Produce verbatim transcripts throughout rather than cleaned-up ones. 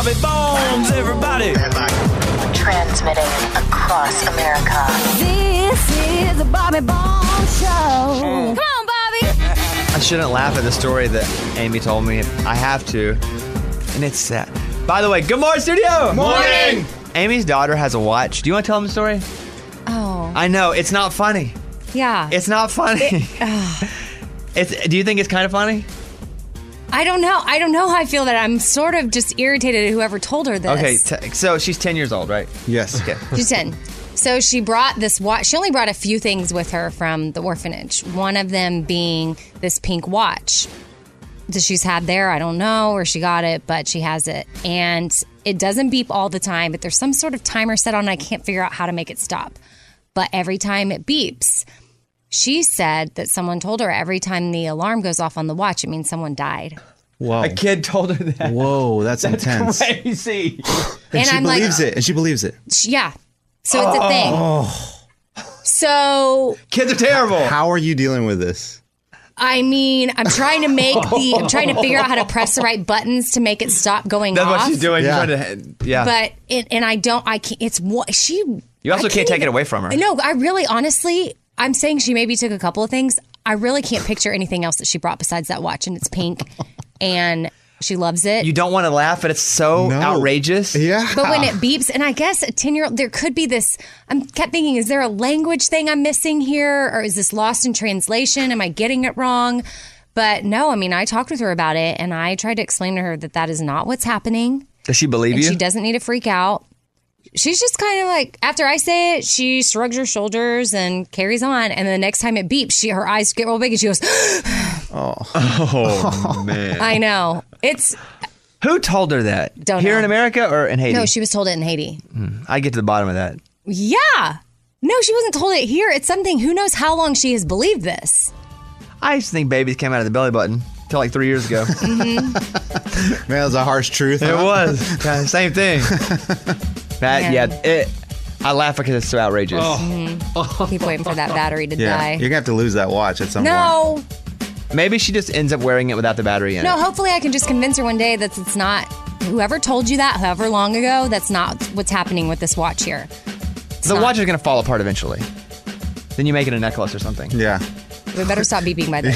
Bobby Bones, everybody. Transmitting across America. This is the Bobby Bones Show. Come on, Bobby. I shouldn't laugh at the story that Amy told me. I have to. And it's sad. By the way, good morning, studio. Morning. Amy's daughter has a watch. Do you want to tell them the story? Oh. I know. It's not funny. Yeah. It's not funny. It, uh, it's. Do you think it's kind of funny? I don't know. I don't know how I feel that I'm sort of just irritated at whoever told her this. Okay, t- so she's ten years old, right? Yes. Okay. She's ten. So she brought this watch. She only brought a few things with her from the orphanage. One of them being this pink watch that she's had there. I don't know where she got it, but she has it. And it doesn't beep all the time, but there's some sort of timer set on. I can't figure out how to make it stop. But every time it beeps, she said that someone told her every time the alarm goes off on the watch, it means someone died. Whoa. A kid told her that. Whoa, that's, That's intense. crazy. And, And she I'm like- believes it. And she believes it. Yeah. So it's a thing. So, Kids are terrible. How are you dealing with this? I mean, I'm trying to make the, I'm trying to figure out how to press the right buttons to make it stop going That's off. what she's doing. Yeah. She's trying to, yeah. But, it, and I don't, I can't, it's what, she. You also I can't take even- it away from her. No, I really, honestly, I'm saying she maybe took a couple of things. I really can't picture anything else that she brought besides that watch, and it's pink, and she loves it. You don't want to laugh, but it's so No. outrageous. Yeah. But when it beeps, and I guess a ten-year-old, there could be this, I kept thinking, is there a language thing I'm missing here? Or is this lost in translation? Am I getting it wrong? But no, I mean, I talked with her about it, and I tried to explain to her that that is not what's happening. Does she believe And you? she doesn't need to freak out. She's just kind of like, after I say it, she shrugs her shoulders and carries on. And the next time it beeps, she her eyes get real big and she goes, Oh, man. I know. It's, Who told her that? Don't Here know. in America or in Haiti? no, she was told it in Haiti. I get to the bottom of that. Yeah. No, she wasn't told it here. It's something, who knows how long she has believed this. I used to think babies came out of the belly button until like three years ago. Man, that's a harsh truth. It huh? was. Kind of same thing. That, Yeah. yeah, it, I laugh because it's so outrageous. Keep waiting for that battery to Yeah. die. You're going to have to lose that watch at some point. No. Maybe she just ends up wearing it without the battery in No, it. hopefully I can just convince her one day that it's not, whoever told you that, however long ago, that's not what's happening with this watch here. It's The not. watch is going to fall apart eventually. Then you make it a necklace or something. Yeah. We better stop beeping by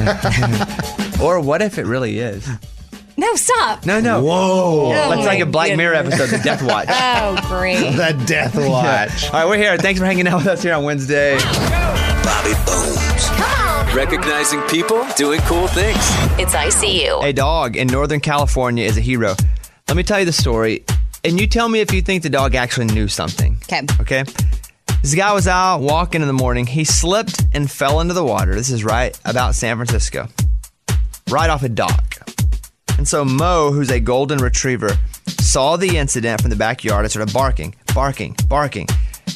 then. Or what if it really is? No, stop. No, no. Whoa. Oh That's my like a Black Mirror goodness. episode, The Death Watch. Oh, great. That death watch. All right, we're here. Thanks for hanging out with us here on Wednesday. Bobby Bones. Come on. Recognizing people doing cool things. It's I C U. A dog in Northern California is a hero. Let me tell you the story, and you tell me if you think the dog actually knew something. Okay. Okay? This guy was out walking in the morning. He slipped and fell into the water. This is right about San Francisco. Right off a dock. And so Mo, who's a golden retriever, saw the incident from the backyard and started barking, barking, barking.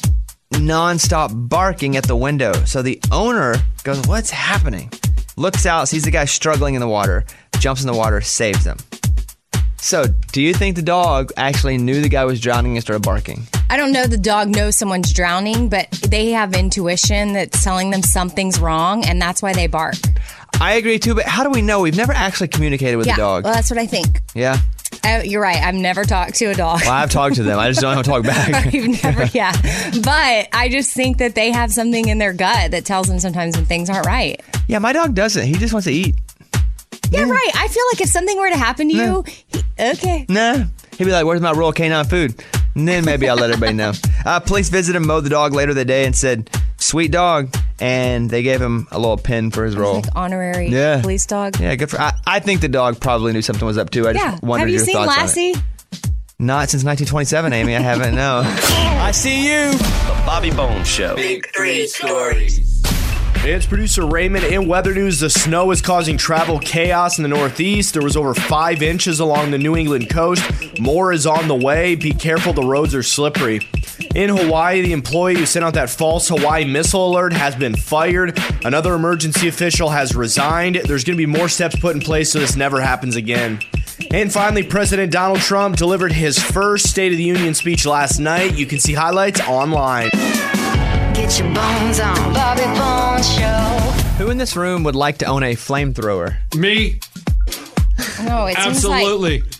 Non-stop barking at the window. So the owner goes, what's happening? Looks out, sees the guy struggling in the water, jumps in the water, saves him. So, do you think the dog actually knew the guy was drowning and started barking? I don't know the dog knows someone's drowning, but they have intuition that's telling them something's wrong, and that's why they bark. I agree too, but how do we know? We've never actually communicated with Yeah, the dog. well, that's what I think. Yeah. Uh, you're right. I've never talked to a dog. Well, I've talked to them. I just don't know how to talk back. You've never, yeah. But I just think that they have something in their gut that tells them sometimes when things aren't right. Yeah, my dog doesn't. He just wants to eat. Yeah, right. I feel like if something were to happen to you, he, okay. Nah. He'd be like, where's my Royal Canine food? And then maybe I'll let everybody know. Uh, police visited Mo the dog later that day and said, sweet dog. And they gave him a little pin for his role. Like honorary Yeah. police dog. Yeah, good for. I, I think the dog probably knew something was up too. I Yeah. just wondered Have you your seen thoughts Lassie? on it. Not since nineteen twenty-seven, Amy. I haven't. No. I see you. The Bobby Bones Show. Big three stories. It's producer Raymond. In weather news, the snow is causing travel chaos in the Northeast. There was over five inches along the New England coast. More is on the way. Be careful, the roads are slippery. In Hawaii, the employee who sent out that false Hawaii missile alert has been fired. Another emergency official has resigned. There's going to be more steps put in place so this never happens again. And finally, President Donald Trump delivered his first State of the Union speech last night. You can see highlights online. Get your bones on. Bobby Bones Show. Who in this room would like to own a flamethrower? Me? No, it Absolutely. seems like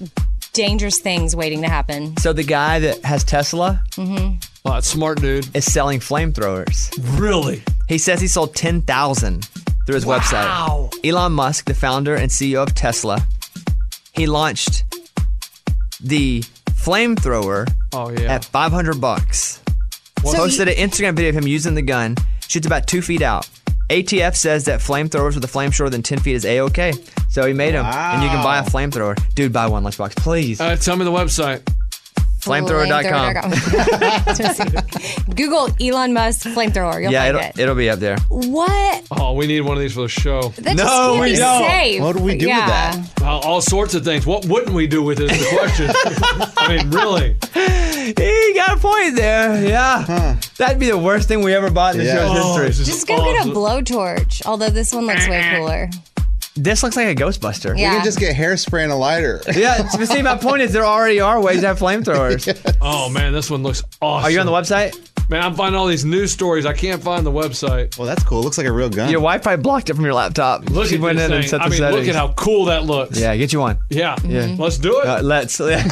dangerous things waiting to happen. So the guy that has Tesla Mm-hmm. Oh, that's smart, dude. is selling flamethrowers. Really? He says he sold ten thousand through his Wow. website. Elon Musk, the founder and C E O of Tesla, he launched the flamethrower Oh, yeah. at five hundred bucks. So Posted an Instagram video of him using the gun. Shoots about two feet out. A T F says that flamethrowers with a flame shorter than ten feet is A-okay. So he made them, and you can buy a flamethrower. Dude, buy one, Lunchbox, please. Uh, tell me the website. Flamethrower dot com. Flamethrower.com. Google Elon Musk flamethrower. You'll Yeah, find it'll, it. it'll be up there. What? Oh, we need one of these for the show. That No, just can't we be don't. safe. What do we do with yeah. that? Uh, all sorts of things. What wouldn't we do with it is the question. I mean, really. He got a point there. Yeah. That'd be the worst thing we ever bought in the Yeah. show's Oh, history. this is Just go get a awesome. blowtorch. Although this one looks way cooler. This looks like a Ghostbuster. Yeah. You can just get hairspray and a lighter. Yeah, but see, my point is there already are ways to have flamethrowers. Oh, man, this one looks awesome. Are you on the website? Man, I'm finding all these news stories. I can't find the website. Well, that's cool. Looks like a real gun. Your wife probably blocked it from your laptop. Look she at went this in and thing. set the I mean, settings. look at how cool that looks. Yeah, get you one. Yeah. Yeah. Let's do it. Uh, let's. Yeah.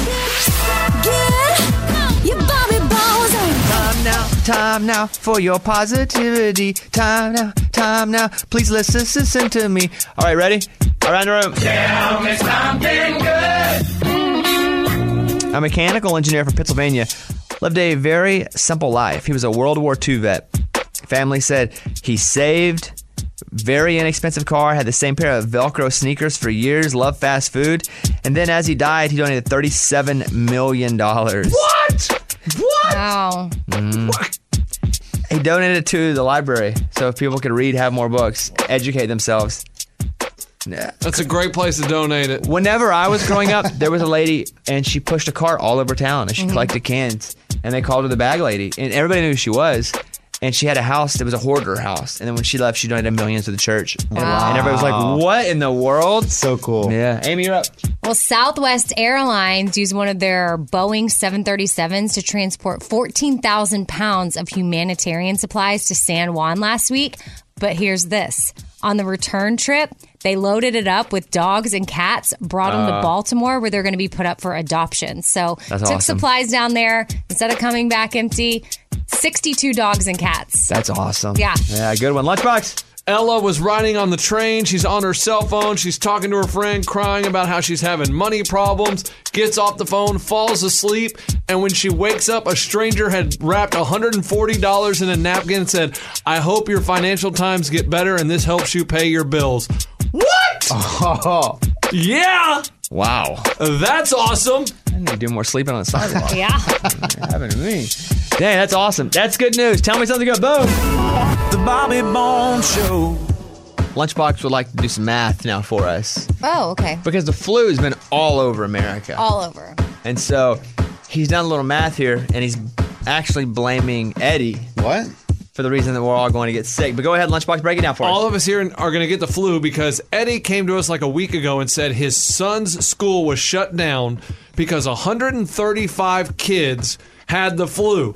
Get your Bobby Bones on. Time now, time now for your positivity. Time now, time now. Please listen, listen to me. All right, ready? Around the room. Tell me something good. A mechanical engineer from Pennsylvania lived a very simple life. He was a World War Two vet. Family said he saved, very inexpensive car, had the same pair of Velcro sneakers for years, loved fast food, and then as he died, he donated thirty-seven million dollars. What? What? Wow. He donated it to the library so if people could read, have more books, educate themselves. Yeah. That's a great place to donate it. Whenever I was growing up, there was a lady and she pushed a cart all over town and she collected cans and they called her the bag lady and everybody knew who she was. And she had a house that was a hoarder house. And then when she left, she donated millions to the church. Wow. And everybody was like, what in the world? So cool. Yeah. Amy, you're up. Well, Southwest Airlines used one of their Boeing seven thirty-sevens to transport fourteen thousand pounds of humanitarian supplies to San Juan last week. But here's this. On the return trip, they loaded it up with dogs and cats, brought them to Baltimore where they're going to be put up for adoption. So That's took awesome. supplies down there. Instead of coming back empty, sixty-two dogs and cats. That's awesome. Yeah. Yeah, good one. Lunchbox. Ella was riding on the train. She's on her cell phone. She's talking to her friend, crying about how she's having money problems. Gets off the phone, falls asleep, and when she wakes up, a stranger had wrapped one hundred forty dollars in a napkin and said, I hope your financial times get better and this helps you pay your bills. What? Oh, Yeah, wow. that's awesome. I need to do more sleeping on the sidewalk. Yeah. Happened to me. Dang, that's awesome. That's good news. Tell me something good. Boom. The Bobby Bones Show. Lunchbox would like to do some math now for us Oh, okay. because the flu has been all over America. All over. And so he's done a little math here and he's actually blaming Eddie What? for the reason that we're all going to get sick. But go ahead, Lunchbox, break it down for All us. of us here are going to get the flu because Eddie came to us like a week ago and said his son's school was shut down because one hundred thirty-five kids had the flu.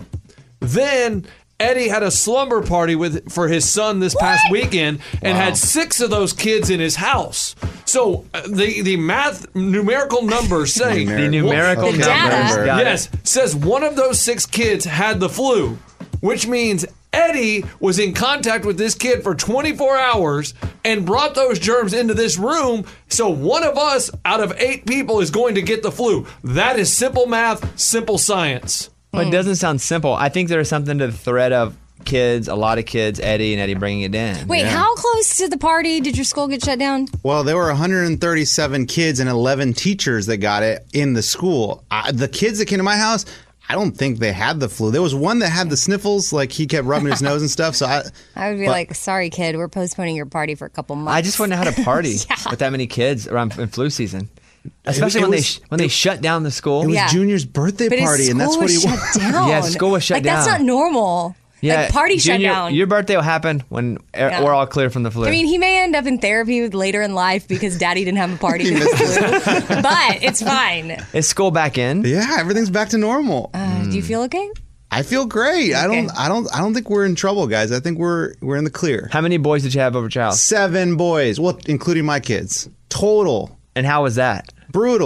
Then Eddie had a slumber party with for his son this past weekend and had six of those kids in his house. So uh, the the math numerical numbers say the numerical The numbers. data. Got it. yes says one of those six kids had the flu, which means Eddie was in contact with this kid for twenty-four hours and brought those germs into this room. So one of us out of eight people is going to get the flu. That is simple math, simple science. But it doesn't sound simple. I think there's something to the thread of kids, a lot of kids, Eddie and Eddie bringing it in. Wait, how close to the party did your school get shut down? Well, there were one hundred thirty-seven kids and eleven teachers that got it in the school. I, the kids that came to my house, I don't think they had the flu. There was one that had the sniffles, like he kept rubbing his nose and stuff. So I, I would be But- like, sorry, kid, we're postponing your party for a couple months. I just wouldn't know how to party Yeah. with that many kids around in flu season. Especially it when was- they sh- when they shut down the school. it was Yeah. Junior's birthday But his party, and that's school what he was wanted. shut down. Yeah, school was shut like, That's down. not normal. like party Junior, shut down. Your birthday will happen when er- Yeah. we're all clear from the flu. I mean, he may end up in therapy later in life because daddy didn't have a party for the flu. But it's fine. Is school back in? Yeah, everything's back to normal. Uh, Do you feel okay? I feel great. I don't. Okay. I don't. I don't think we're in trouble, guys. I think we're we're in the clear. How many boys did you have over at your house? Seven boys, well, including my kids. Total And how was that? brutal.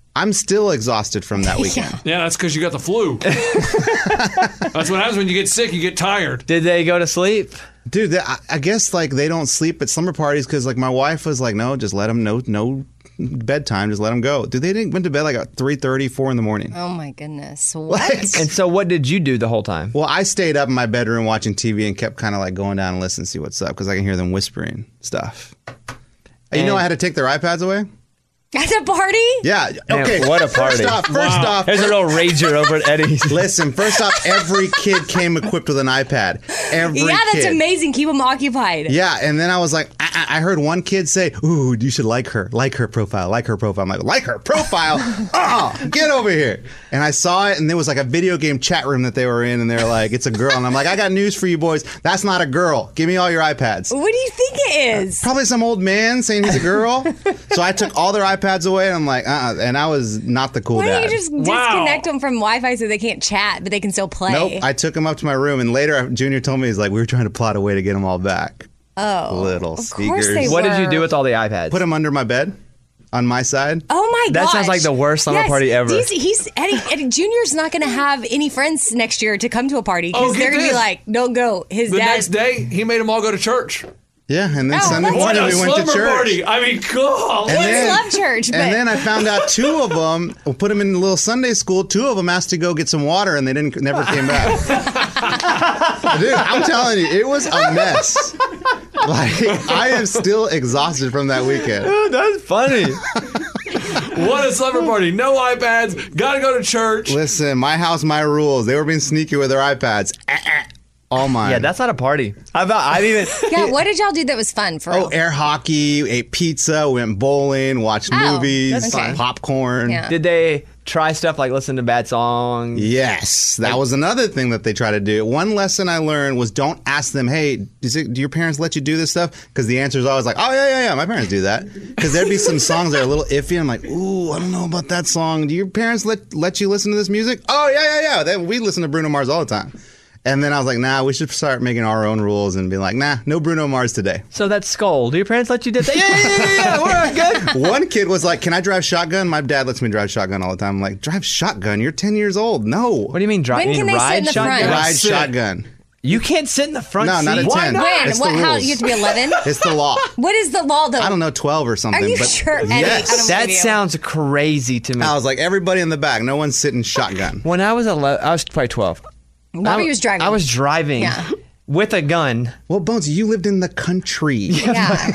I'm still exhausted from that weekend. Yeah, that's because you got the flu. That's what happens when you get sick. You get tired. Did they go to sleep? Dude, I, I guess like they don't sleep at slumber parties because like my wife was like, no, just let them know, no bedtime, just let them go. Dude, they didn't went to bed like at three thirty, four in the morning. Oh my goodness. What? Like, And so what did you do the whole time? well, I stayed up in my bedroom watching T V and kept kind of like going down and listening to see what's up because I can hear them whispering stuff. You know, And- I had to take their iPads away. At a party? Yeah. Man, Okay. what a party. First off, first off, There's a real rager over at Eddie's. listen. First off, every kid came equipped with an iPad. Every Yeah, that's kid. amazing. Keep them occupied. Yeah, and then I was like, I, I heard one kid say, "Ooh, you should like her, like her profile, like her profile." I'm like, "Like her profile? Oh, get over here!" And I saw it, and there was like a video game chat room that they were in, and they're like, "It's a girl," and I'm like, "I got news for you boys. That's not a girl. Give me all your iPads." What do you think it is? Probably some old man saying he's a girl. So I took all their iPads away, and I'm like, uh-uh. And I was not the cool Why dad. don't you just Wow. disconnect them from Wi-Fi so they can't chat, but they can still play? Nope. I took him up to my room, and later Junior told me he's like, we were trying to plot a way to get them all back. oh, Little of course sneakers. they What did you were. do with all the iPads? Put them under my bed, on my side. Oh my That gosh. sounds like the worst slumber Yes, party ever. He's, he's Eddie, Eddie Junior's not going to have any friends next year to come to a party because Oh, get they're going to be this. like, "Don't go." His The dad. next day, he made them all go to church. Yeah, and then Oh, Sunday that's morning What a we went to slumber church. party. I mean, God. And Kids then- love church, but And then I found out two of them, we put them in a little Sunday school. Two of them asked to go get some water, and they didn't, never came back. Dude, I'm telling you, it was a mess. Like, I am still exhausted from that weekend. That's funny. What a slumber party. No iPads. Got to go to church. Listen, my house, my rules. They were being sneaky with their iPads. Eh, eh. All mine. Yeah, that's not a party. How about I've even yeah, what did y'all do that was fun for Oh, real? air hockey, ate pizza, went bowling, watched Oh, movies, that's fun. popcorn. Yeah. did they try stuff like listen to bad songs? Yes, that was another thing that they try to do. One lesson I learned was don't ask them, hey, is it, do your parents let you do this stuff? Because the answer is always like, oh, yeah, yeah, yeah, my parents do that. Because there'd be some songs that are a little iffy. I'm like, ooh, I don't know about that song. Do your parents let, let you listen to this music? Oh, yeah, yeah, yeah. Then we listen to Bruno Mars all the time. And then I was like, nah, we should start making our own rules and be like, nah, no Bruno Mars today. So that's Skull. Do your parents let you do that? Yeah, yeah, yeah, yeah, we're good. One kid was like, can I drive shotgun? My dad lets me drive shotgun all the time. I'm like, drive shotgun? You're ten years old. No. What do you mean drive? When you can mean they sit ride in the shotgun? front? Ride Sit. shotgun. You can't sit in the front No, seat. not at Why ten. not? When? It's the What? How rules. you have to be eleven? It's the law. What is the law though? I don't know, twelve or something. Are you but sure, Eddie? Yes. I don't That believe you. sounds crazy to me. I was like, everybody in the back, no one's sitting shotgun. When I was eleven, I was probably twelve. Bobby I, was driving. I was driving Yeah. with a gun. Well, Bones, you lived in the country. Yeah.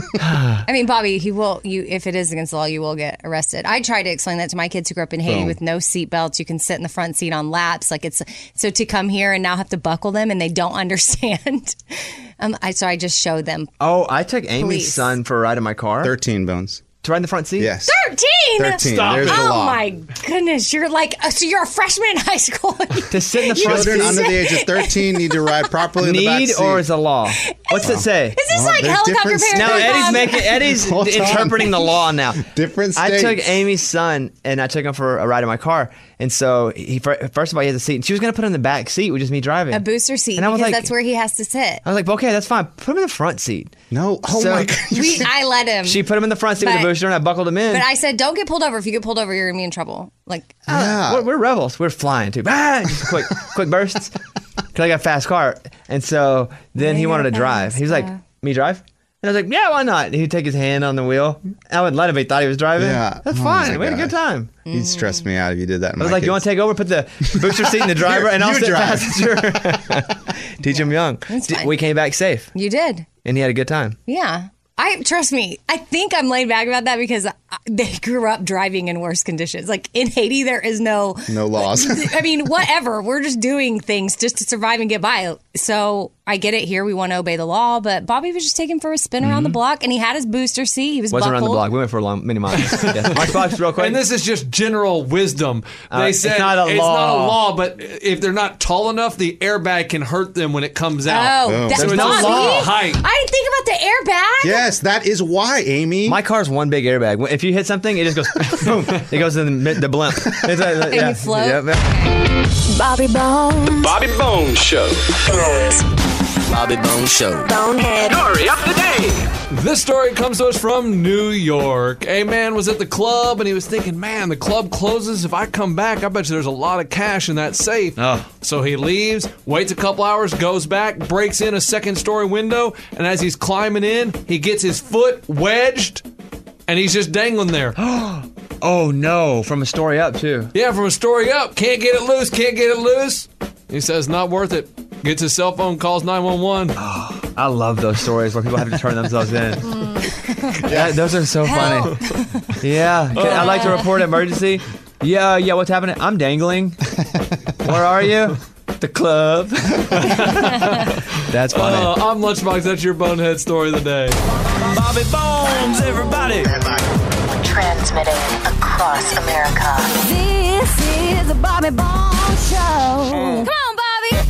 I mean, Bobby, he will. You, if it is against the law, you will get arrested. I try to explain that to my kids who grew up in Haiti Boom. with no seatbelts. You can sit in the front seat on laps, like it's so to come here and now have to buckle them, and they don't understand. um, I so I just showed them. Oh, I took Amy's Police. son for a ride in my car thirteen, Bones. to ride in the front seat. Yes. Thirteen. thirteen. Stop There's it. the Oh law. my goodness! You're like uh, so you're a freshman in high school. To sit in the You front Children seat. under the age of thirteen need to ride properly in the back Need seat. or is a law? What's it say? Is this Well, like there's helicopter different parents? No, states. Eddie's making Eddie's Hold on. interpreting the law now. Different I states. took Amy's son and I took him for a ride in my car, and so he fir- first of all he has a seat, and she was gonna put him in the back seat with just me driving. a booster seat And I was because like- that's where he has to sit. I was like, okay, that's fine. Put him in the front seat. No. Oh So- my God. We, I let him. She put him in the front seat with But- the booster, and I buckled him in. but I said, don't get pulled over. If you get pulled over, you're gonna be in trouble. Like, Yeah. We're, we're rebels. We're flying too. Ah, just quick, quick bursts. Because I got a fast car, and so then he Yeah, wanted to drive. fast He was like, car. "Me drive?" And I was like, "Yeah, why not?" And he'd take his hand on the wheel. I would let him. He thought he was driving. Yeah. That's Oh fine. my We had a good gosh. time. You'd stress me out if you did that. I was like, "You want to take over? Put the booster seat in the driver, and I'll you sit drive. passenger." Teach him young. That's D- fine. We came back safe, you did. and he had a good time. Yeah. I trust me. I think I'm laid back about that because I, they grew up driving in worse conditions. Like in Haiti, there is no No laws. I mean, whatever. We're just doing things just to survive and get by. So I get it. Here we want to obey the law, but Bobby was just taking for a spin around the block, and he had his booster seat. He was Wasn't around the buckled. block. We went for a long, many miles. Yeah. Lunchbox, real quick. And this is just general wisdom. They Uh, it's said not a it's law. not a law, but if they're not tall enough, the airbag can hurt them when it comes out. Oh, that's There's no Bobby? law. Height. I didn't think about the airbag. Yes, that is why, Amy. My car's one big airbag. If you hit something, it just goes boom. It goes in the, the blimp. It's like, And you float? Yep, yep. Bobby Bones. Bobby Bones Show. Bones. Bobby Bones Show. Bonehead. Story of the day. This story comes to us from New York. A man was at the club and he was thinking, man, the club closes. If I come back, I bet you there's a lot of cash in that safe. Oh. So he leaves, waits a couple hours, goes back, breaks in a second story window, and as he's climbing in, he gets his foot wedged and he's just dangling there. Oh no, from a story up too. Yeah, from a story up. Can't get it loose, can't get it loose. He says, not worth it. Gets his cell phone, calls nine one one. I love those stories where people have to turn themselves in. Yeah, those are so funny. Yeah, I'd like to report emergency. Yeah, yeah, what's happening? I'm dangling. Where are you? The club. That's funny. Uh, I'm Lunchbox. That's your bonehead story of the day. Bobby Bones, everybody. Transmitting across America. This is the Bobby Bones Show. Come on, Bobby.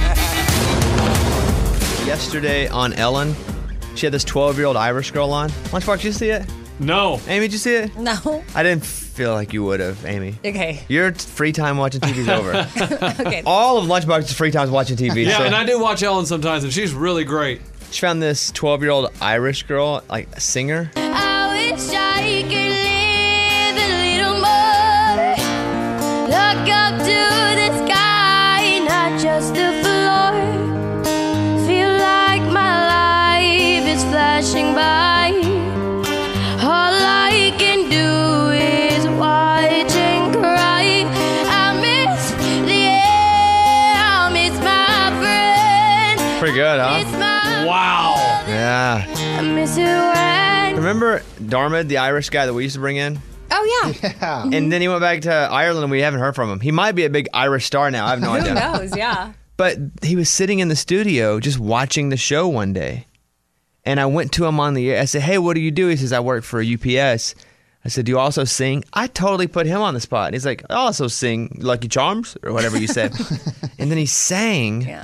Yesterday on Ellen, she had this twelve-year-old Irish girl on. Lunchbox, did you see it? No. Amy, did you see it? No. I didn't feel like you would have, Amy. Okay. Your t- free time watching T V's over. Okay. All of Lunchbox's free time is watching T V. Yeah, so and I do watch Ellen sometimes, and she's really great. she found this twelve-year-old Irish girl, like a singer. I wish I could live a little more. Look up to the sky, not just the floor. Feel like my life is flashing by. All I can do is watch and cry. I miss the air, I miss my friend. Pretty good, huh? Miss my Wow. Yeah. I miss it when. Remember Darmid, the Irish guy that we used to bring in? Oh, yeah. Yeah. And then he went back to Ireland and we haven't heard from him. He might be a big Irish star now. I have no Who idea. knows? Yeah. But he was sitting in the studio just watching the show one day. And I went to him on the air. I said, hey, what do you do? He says, I work for U P S. I said, do you also sing? I totally put him on the spot. And he's like, I also sing Lucky Charms or whatever you said. And then he sang. Yeah.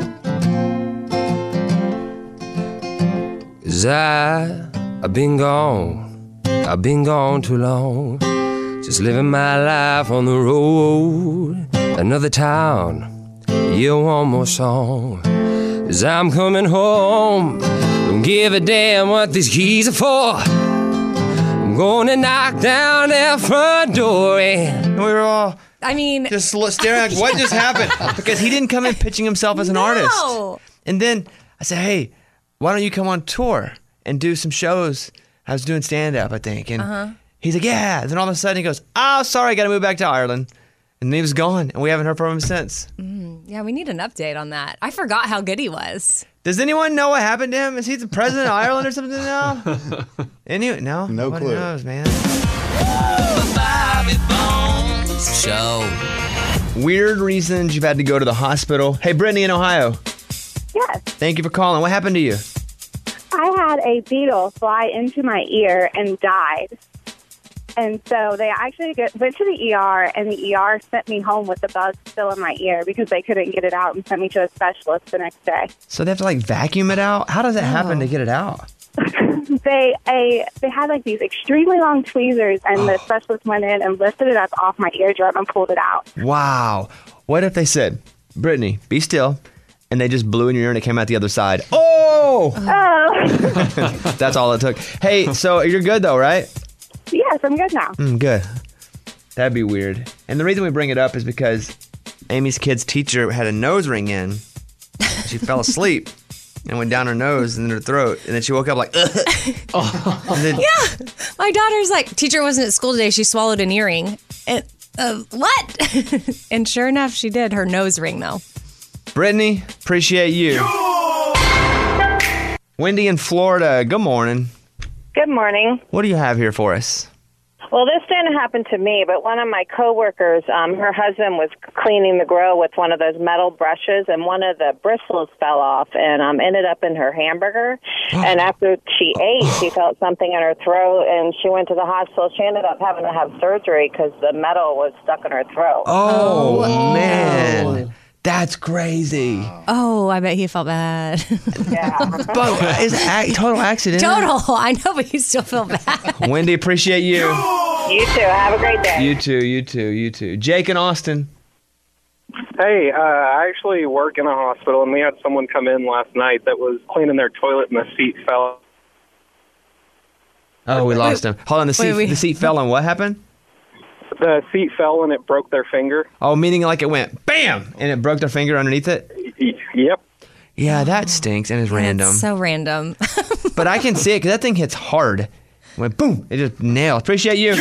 Cause I, I've been gone. I've been gone too long. Just living my life on the road. Another town. Yeah, one more song. Cause I'm coming home. Don't give a damn what these keys are for. I'm gonna knock down that front door and And we were all I mean, just lo- staring like, what just happened? Because he didn't come in pitching himself as an No. artist. And then I said, hey, why don't you come on tour and do some shows? I was doing stand-up, I think. And Uh-huh. he's like, yeah. Then all of a sudden he goes, oh, sorry, I got to move back to Ireland. And then he was gone, and we haven't heard from him since. yeah, we need an update on that. I forgot how good he was. Does anyone know what happened to him? Is he the president of Ireland or something now? Any? No? No Nobody clue. knows, man. Bobby Bones Show. Weird reasons you've had to go to the hospital. Hey, Brittany in Ohio. Yes, Thank you for calling. What happened to you? I had a beetle fly into my ear and died. And so they actually get, went to the E R, and the E R sent me home with the bug still in my ear because they couldn't get it out and sent me to a specialist the next day. So they have to like vacuum it out? How does it happen to get it out? They a, they had like these extremely long tweezers, and the specialist went in and lifted it up off my eardrum and pulled it out. Wow. What if they said, Brittany, be still, and they just blew in your ear and it came out the other side? Oh! Oh, That's all it took. Hey, so you're good though, right? yes, I'm good now. Mm, good. That'd be weird. And the reason we bring it up is because Amy's kid's teacher had a nose ring in. She fell asleep and went down her nose and in her throat. And then she woke up like, ugh. And then, Yeah. My daughter's like, teacher wasn't at school today. She swallowed an earring. And, uh, what? And sure enough, she did. Her nose ring, though. Brittany, appreciate you. Wendy in Florida, good morning. Good morning. What do you have here for us? Well, this didn't happen to me, but one of my coworkers, um, her husband was cleaning the grill with one of those metal brushes, and one of the bristles fell off and um, ended up in her hamburger. And after she ate, she felt something in her throat, and she went to the hospital. She ended up having to have surgery because the metal was stuck in her throat. Oh, man. That's crazy. Oh, I bet he felt bad. Yeah. But it's a total accident. Total. I know, but you still feel bad. Wendy, appreciate you. You too. Have a great day. You too, you too, you too. Jake in Austin. Hey, uh, I actually work in a hospital, and we had someone come in last night that was cleaning their toilet, and the seat fell. Oh, we lost him. Hold on, the seat, Wait, we- the seat fell and what happened? The seat fell, and it broke their finger. Oh, meaning like it went BAM! And it broke their finger underneath it? Y- Yep. Yeah, that stinks and is random. It's so random. But I can see it because that thing hits hard. Went boom. It just nailed. Appreciate you.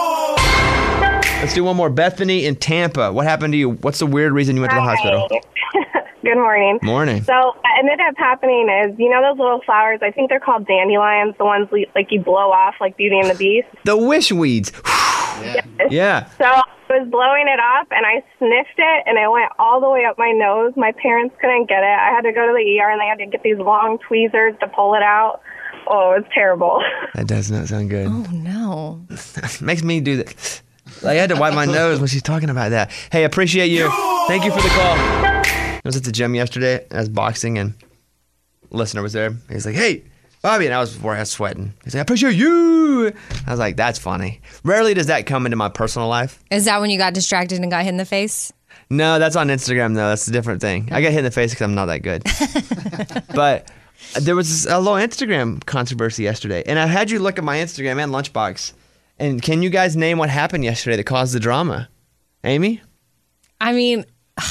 Let's do one more. Bethany in Tampa. What happened to you? What's the weird reason you went to the hospital? Good morning. Morning. So what ended up happening is, you know those little flowers, I think they're called dandelions, the ones le- like you blow off like Beauty and the Beast? The wish weeds. Yes. Yeah. So I was blowing it up, and I sniffed it, and it went all the way up my nose. My parents couldn't get it. I had to go to the E R, and they had to get these long tweezers to pull it out. Oh, it was terrible. That does not sound good. Oh, no. Makes me do that. Like, I had to wipe my nose when she's talking about that. Hey, appreciate you. Thank you for the call. I was at the gym yesterday. I was boxing, and a listener was there. He's like, hey, Bobby. And I was, where I was sweating. He's like, I appreciate you. I was like, that's funny. Rarely does that come into my personal life. Is that when you got distracted and got hit in the face? No, that's on Instagram, though. That's a different thing. I got hit in the face because I'm not that good. But there was a little Instagram controversy yesterday. And I had you look at my Instagram and Lunchbox. And can you guys name what happened yesterday that caused the drama? Amy? I mean,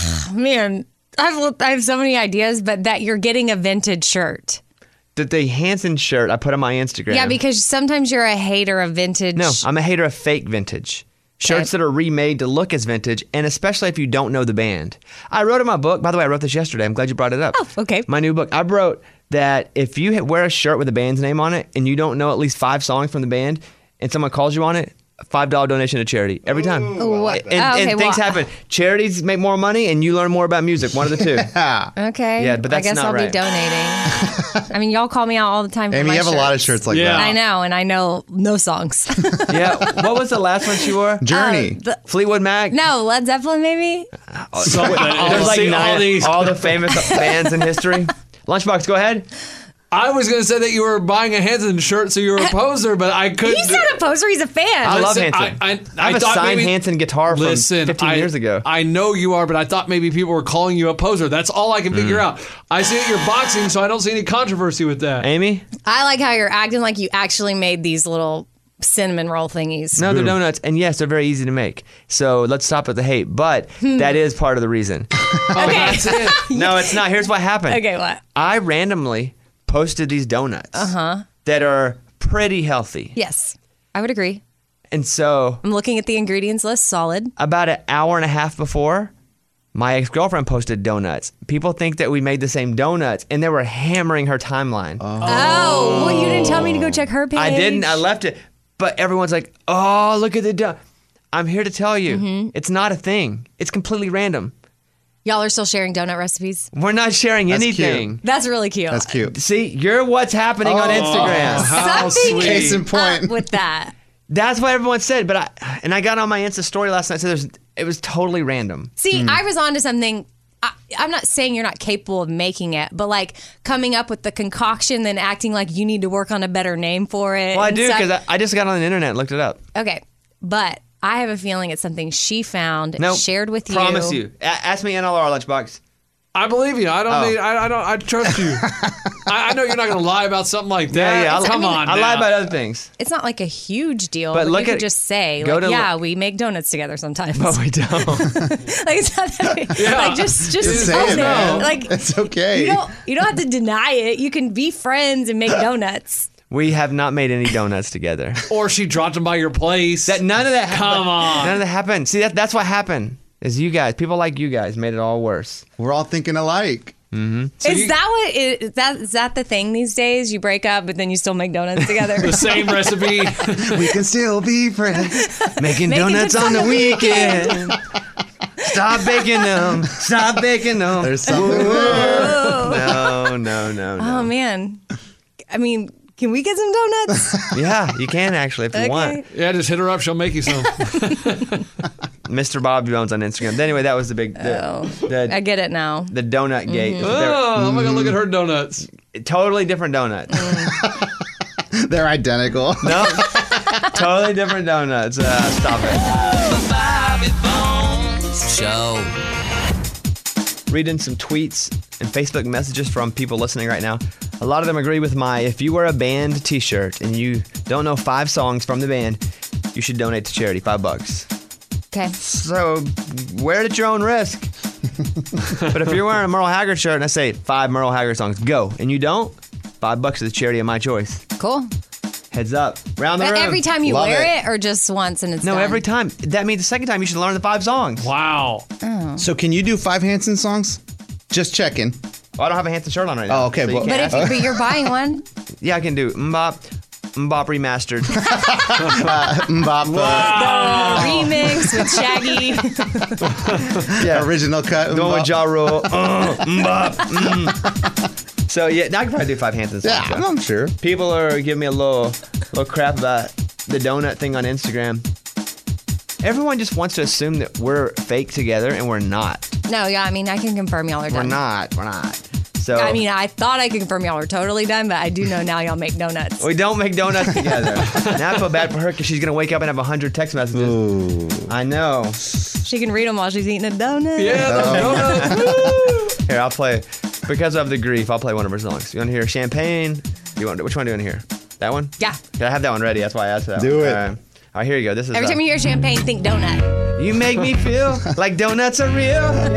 man, I've looked, I have so many ideas, but that you're getting a vintage shirt. The, the Hanson shirt I put on my Instagram. Yeah, because sometimes you're a hater of vintage. No, I'm a hater of fake vintage. Shirts that are remade to look as vintage, and especially if you don't know the band. I wrote in my book, by the way, I wrote this yesterday. I'm glad you brought it up. Oh, okay. My new book. I wrote that if you wear a shirt with a band's name on it and you don't know at least five songs from the band and someone calls you on it, a five dollar donation to charity every time. Ooh, I like and that. and Oh, okay, things well, happen. Charities make more money and you learn more about music. One of the two. Okay. Yeah, but that's I guess not I'll right. be donating. I mean, y'all call me out all the time for Amy, my you have a lot of shirts. shirts like Yeah. that. I know, and I know no songs. Yeah. What was the last one she wore? Journey. Uh, the- Fleetwood Mac? no, Led Zeppelin, maybe? Something. There's like See, nine, all these. all the famous bands in history. Lunchbox, go ahead. I was going to say that you were buying a Hanson shirt, so you were a poser, but I couldn't. He's not a poser, he's a fan. I love Listen, Hanson. I- I- I, I have a thought signed maybe- Hanson guitar from Listen, fifteen I, years ago. I know you are, but I thought maybe people were calling you a poser. That's all I can figure Mm. out. I see that you're boxing, so I don't see any controversy with that. Amy? I like how you're acting like you actually made these little cinnamon roll thingies. No, they're donuts, and yes, they're very easy to make. So let's stop at the hate, but that is part of the reason. Oh, that's it. No, it's not. Here's what happened. Okay, what? I randomly posted these donuts Uh-huh. that are pretty healthy. Yes, I would agree. And so I'm looking at the ingredients list, solid. about an hour and a half before, my ex-girlfriend posted donuts. People think that we made the same donuts, and they were hammering her timeline. Oh, well, you didn't tell me to go check her page. I didn't. I left it. But everyone's like, oh, look at the donut. I'm here to tell you, Mm-hmm. it's not a thing. It's completely random. Y'all are still sharing donut recipes? We're not sharing That's anything. That's really cute. That's cute. See, you're what's happening on Oh. Instagram. How Something sweet. Case in point. up with that. That's what everyone said. But I and I got on my Insta story last night. So there's it was totally random. See, I was onto something. I, I'm not saying you're not capable of making it, but like coming up with the concoction, then acting like you need to work on a better name for it. Well, I and do stuff. because I, I just got on the internet and looked it up. Okay, but I have a feeling it's something she found, No, shared with you. Promise you. A- ask me N L R Lunchbox. I believe you. I don't Oh. need. I, I don't. I trust you. I, I know you're not going to lie about something like that. Yeah, yeah. I, Come I mean, on. I now. lie about other things. It's not like a huge deal, But but, look you could at- just say, go like, to yeah, look- we make donuts together sometimes. But we don't. like, it's not that, Yeah. like just just Just say own it, man. Like It's okay. you don't you don't have to deny it. You can be friends and make donuts. We have not made any donuts together. Or she dropped them by your place. That none of that. happened. Come on. None of that happened. See, that that's what happened. Is you guys, people like you guys, made it all worse. We're all thinking alike. So is you- that what is, is that is that the thing these days? You break up, but then you still make donuts together. the same recipe? We can still be friends. Making Making donuts donuts on on the the weekend. Stop baking them. Stop baking them. There's something there. No, no, no, no. Oh man, I mean, can we get some donuts? Yeah, you can actually if you Okay. want. Yeah, just hit her up. She'll make you some. Mister Bobby Bones on Instagram. Anyway, that was the big, the, Oh, the, I get it now. the donut gate. They're oh, I'm going to look at her donuts. totally different donuts. They're identical. No, totally different donuts. Uh, stop it. Bobby Bones Show. reading some tweets and Facebook messages from people listening right now. A lot of them agree with my, if you wear a band t-shirt and you don't know five songs from the band, you should donate to charity, five bucks. Okay. So wear it at your own risk. But if you're wearing a Merle Haggard shirt and I say five Merle Haggard songs, go, and you don't, five bucks to the charity of my choice. Cool. Heads up. Round the But room. every time you Love wear it. or just once and it's No, done? every time. That means the second time you should learn the five songs. Wow. Oh. So can you do five Hanson songs? Just checking. Well, I don't have a Hanson shirt on right now. Oh, okay. so you well- But, can't if, ask. but you're buying one. Yeah, I can do Mbop, Mbop remastered. Mbop. The remix with Shaggy. Yeah, original cut. The one with Mbop. Ja Rule. Uh, Mbop. Mm. So yeah, now I can probably do five Hanson songs. Yeah, I'm sure. People are giving me a little, little crap about the donut thing on Instagram. Everyone just wants to assume that we're fake together, and we're not. No, yeah, I mean, I can confirm y'all are We're done. not. We're not. So I mean, I thought I could confirm y'all are totally done, but I do know now y'all make donuts. we don't make donuts together. Now I feel bad for her because she's gonna wake up and have a hundred text messages. Ooh. I know. She can read them while she's eating a donut. Yeah, those donuts. Here, I'll play. Because of the grief, I'll play one of her songs. You want to hear Champagne? You want which one do you want to hear? That one? Yeah. I have that one ready. That's why I asked that. Do one. it. All right. All right, here you go. This is. Every uh, time you hear champagne, think donut. You make me feel like donuts are real.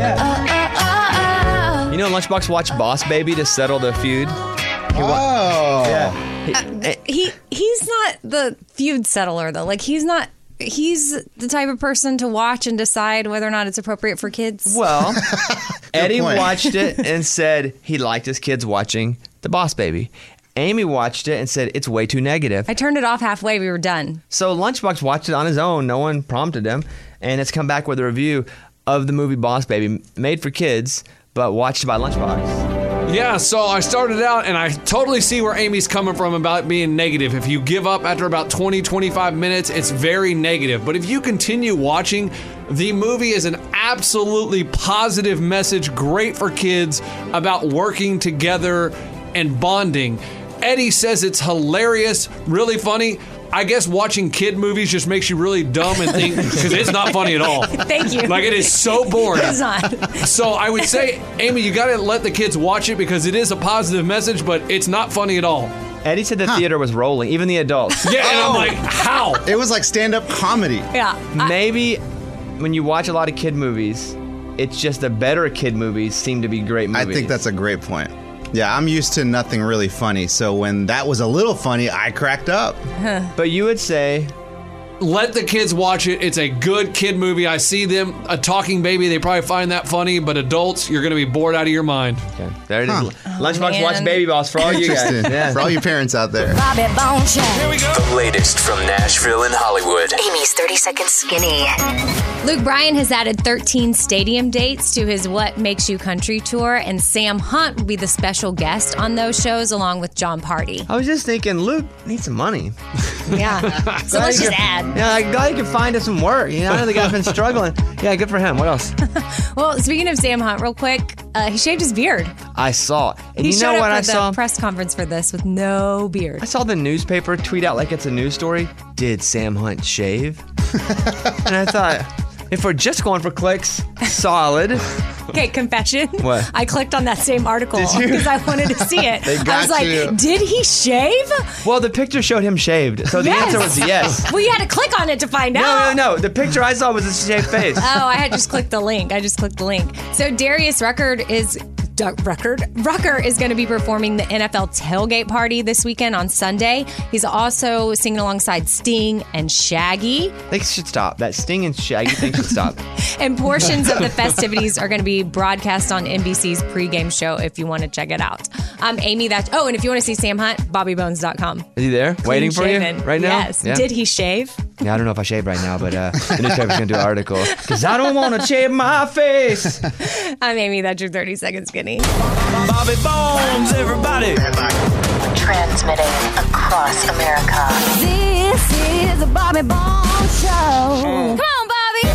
Yeah. You know, Lunchbox watched Boss Baby to settle the feud. He wa- Oh. Yeah. He- eh, He he's not the feud settler though. Like he's not. He's the type of person to watch and decide whether or not it's appropriate for kids. well, Eddie point. watched it and said he liked his kids watching the Boss Baby. Amy watched it and said it's way too negative. I turned it off halfway. We were done. So Lunchbox watched it on his own. No one prompted him. And it's come back with a review of the movie Boss Baby, made for kids, but watched by Lunchbox. Yeah, so I started out and I totally see where Amy's coming from about being negative. If you give up after about twenty, twenty-five minutes, it's very negative. But if you continue watching, the movie is an absolutely positive message, great for kids, about working together and bonding. Eddie says it's hilarious, really funny. I guess watching kid movies just makes you really dumb and think, because it's not funny at all. Thank you. Like, it is so boring. It's not. So I would say, Amy, you got to let the kids watch it because it is a positive message, but it's not funny at all. Eddie said the theater was rolling, even the adults. Yeah, and I'm like, how? It was like stand-up comedy. Yeah. Maybe when you watch a lot of kid movies, it's just the better kid movies seem to be great I movies. think that's a great point. Yeah, I'm used to nothing really funny, so when that was a little funny, I cracked up. But you would say, Let the kids watch it. It's a good kid movie. I see them, a talking baby, they probably find that funny, but adults, you're going to be bored out of your mind. okay, there it is. Huh. Lunchbox man. watch Baby Boss for all you guys. Interesting. Yeah. For all you parents out there. Bobby Bone Show. The latest from Nashville and Hollywood. Amy's thirty Second Skinny. Luke Bryan has added thirteen stadium dates to his What Makes You Country tour, and Sam Hunt will be the special guest on those shows along with John Party. I was just thinking, Luke needs some money. Yeah. So let's just add. Yeah, I'm glad he can find us some work. You know, I know the guy's been struggling. Yeah, good for him. What else? Well, speaking of Sam Hunt, real quick, uh, he shaved his beard. I saw. And He you showed know up what for I the saw? press conference for this with no beard. I saw the newspaper tweet out like it's a news story. Did Sam Hunt shave? And I thought, if we're just going for clicks, solid. Okay, confession. What? I clicked on that same article Did you? because I wanted to see it. They I got was like, you. did he shave? Well, the picture showed him shaved. So the Yes. answer was yes. Well, you had to click on it to find No, out. no, no. The picture I saw was a shaved face. Oh, I had just clicked the link. I just clicked the link. So Darius Rucker is D- Rucker Rucker is going to be performing the N F L tailgate party this weekend on Sunday. He's also singing alongside Sting and Shaggy. They should stop. That Sting and Shaggy thing should stop. And portions of the festivities are going to be broadcast on N B C's pregame show if you want to check it out. Um, Amy, that's oh, and if you want to see Sam Hunt, bobby bones dot com. Is he there? Waiting for you Clean-shaven. right now? Yes. Yeah. Did he shave? Yeah, I don't know if I shave right now, but uh, the newspaper's going to do an article. Because I don't want to shave my face. I'm Amy. That's your thirty second skinny. Bobby Bones, everybody. Transmitting across America. This is the Bobby Bones Show. Come on,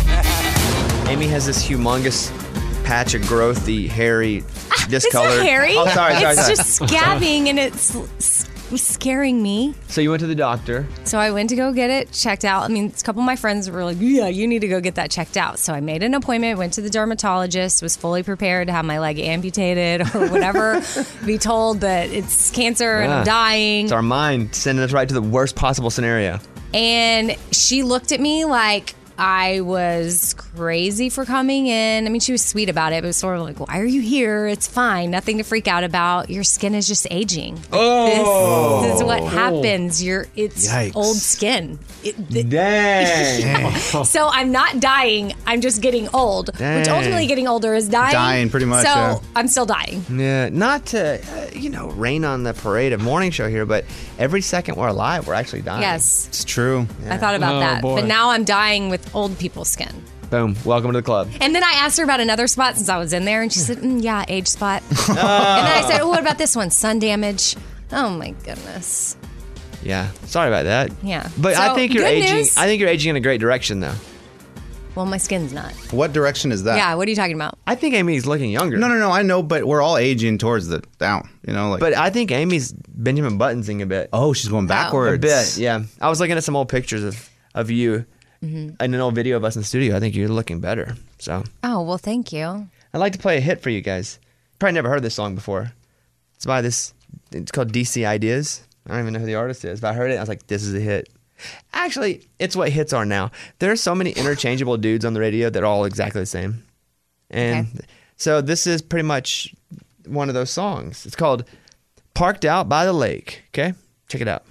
Bobby. Amy has this humongous patch of growthy, hairy, discolored. It's not hairy. Oh, sorry, sorry, It's sorry. just scabbing and it's was scaring me. So you went to the doctor. So I went to go get it checked out. I mean, a couple of my friends were like, yeah, you need to go get that checked out. So I made an appointment, went to the dermatologist, was fully prepared to have my leg amputated or whatever, be told that it's cancer and Yeah. I'm dying. It's our mind sending us right to the worst possible scenario. And she looked at me like I was crazy for coming in. I mean, she was sweet about it, but it was sort of like, why are you here? It's fine. Nothing to freak out about. Your skin is just aging. Like, Oh. This, this is what happens. You're It's Yikes. old skin. It, th- Dang. So I'm not dying. I'm just getting old, Dang. which ultimately getting older is dying. Dying, pretty much, So yeah. I'm still dying. Yeah, not to, uh, you know, rain on the parade of morning show here, but every second we're alive, we're actually dying. Yes. It's true. I thought about Oh, that. boy. But now I'm dying with old people's skin. Boom. Welcome to the club. And then I asked her about another spot since I was in there, and she said, mm, yeah, age spot. And then I said, oh, what about this one? Sun damage. Oh, my goodness. Yeah. Sorry about that. Yeah. But I So, think you're good aging. news. I think you're aging in a great direction, though. Well, my skin's not. What direction is that? Yeah, what are you talking about? I think Amy's looking younger. No, no, no. I know, but we're all aging towards the down. You know, like. But I think Amy's Benjamin Buttonsing a bit. Oh, she's going backwards. A bit, yeah. I was looking at some old pictures of, of you Mhm. and an old video of us in the studio. I think you're looking better. So Oh, well, thank you. I'd like to play a hit for you guys. Probably never heard this song before. It's by this, it's called D C Ideas. I don't even know who the artist is, but I heard it and I was like, this is a hit. Actually, it's what hits are now. There are so many interchangeable dudes on the radio that are all exactly the same. And so this is pretty much one of those songs. It's called Parked Out by the Lake. Okay? Check it out.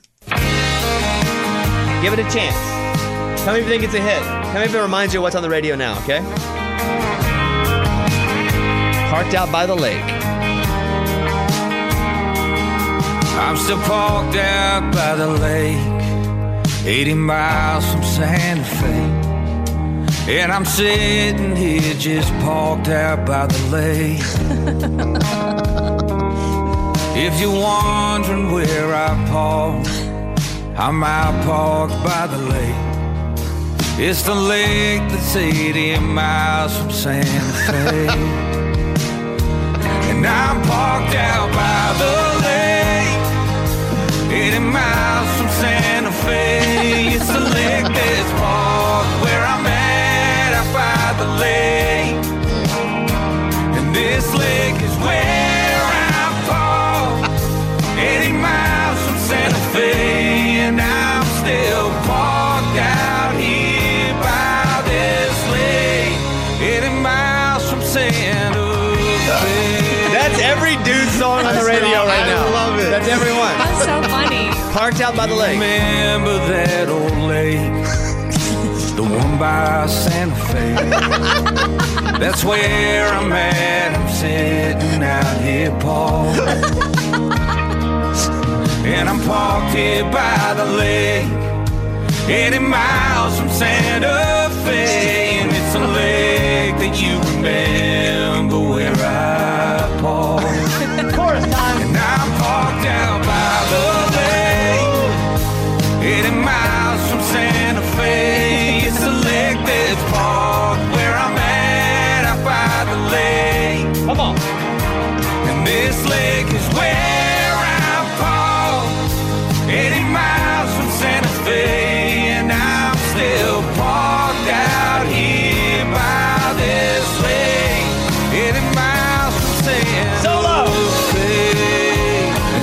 Give it a chance. Tell me if you think it's a hit. Tell me if it reminds you of what's on the radio now, okay? Parked Out by the Lake. I'm still parked out by the lake, eighty miles from Santa Fe. And I'm sitting here just parked out by the lake. If you're wondering where I park, I'm out parked by the lake. It's the lake that's eighty miles from Santa Fe. And I'm parked out by the lake, eighty miles from Santa Fe. It's the lake that's parked where I'm at, out by the lake. And this lake is where I'm parked, eighty miles from Santa Fe. And I'm still parked out here by this lake, eighty miles from Santa Fe. That's every dude's song on the radio right now. I love it. That's everyone. That's so funny. Parked out by the lake. Remember that old lake, the one by Santa Fe. That's where I'm at. I'm sitting out here parked, and I'm parked here by the lake, eighty miles from Santa Fe. And it's a lake that you remember where I parked. Chorus time. And I'm parked out by the lake, eighty miles from Santa Fe. It's the lake that's parked where I'm at, out by the lake. Come on. And this lake is where I'm parked, eighty miles from Santa Fe. And I'm still parked out here by this lake, eighty miles from Santa Solo. Fe. And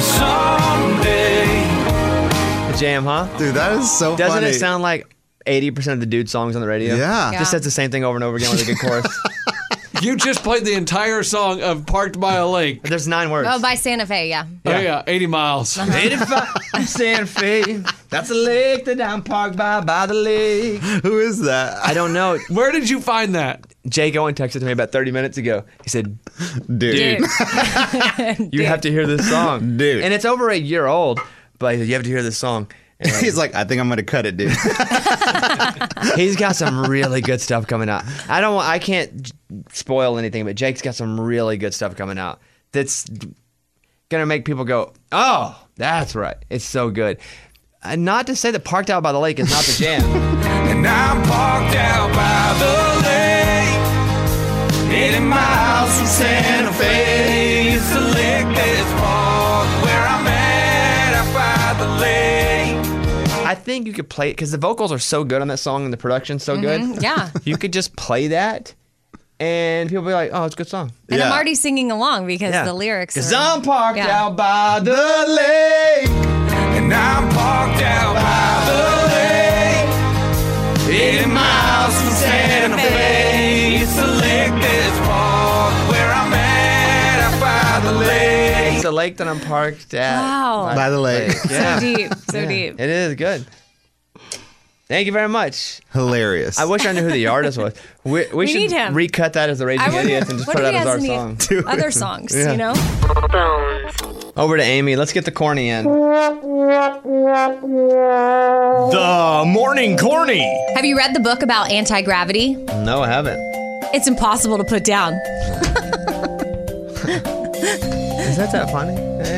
someday, The jam, huh? Dude, that is so Doesn't funny. it sound like eighty percent of the dude songs on the radio? Yeah. Yeah. Just says the same thing over and over again with a good chorus. You just played the entire song of Parked by a Lake. There's nine words. Oh, by Santa Fe, yeah. Oh, yeah, eighty miles. eighty-five Santa Fe. That's a lake that I'm parked by, by the lake. Who is that? I don't know. Where did you find that? Jake Owen texted to me about thirty minutes ago. He said, Dude. you have to hear this song. Dude. And it's over a year old, but you have to hear this song. And He's like, I think I'm gonna cut it, dude. he's got some really good stuff coming out. I don't want, I can't j- spoil anything, but Jake's got some really good stuff coming out that's gonna make people go, oh, that's right. It's so good. Uh, not to say that Parked Out by the Lake is not the jam. and I'm parked out by the lake, eighty miles from Santa Fe. It's the lake that's parked where I'm at, out by think you could play it because the vocals are so good on that song and the production's so Mhm, good. yeah. You could just play that and people be like, oh, it's a good song. And I'm already singing along because Yeah. the lyrics Because are... I'm parked Yeah. out by the lake. And I'm parked out by the lake, eighty miles from Santa Fe. It's the lake that's parked where I'm at, out by the lake. It's a lake that I'm parked at. Wow. By the lake. Yeah. So deep, so Yeah. deep. It is good. Thank you very much. Hilarious. I wish I knew who the artist was. We, we, We should need him. recut that as the Raging I wonder- Idiots and just what put if it he out as our has any song. Other songs, Yeah. you know? Over to Amy. Let's get the corny in. The Morning Corny. Have you read the book about anti-gravity? No, I haven't. It's impossible to put down. Is that that funny?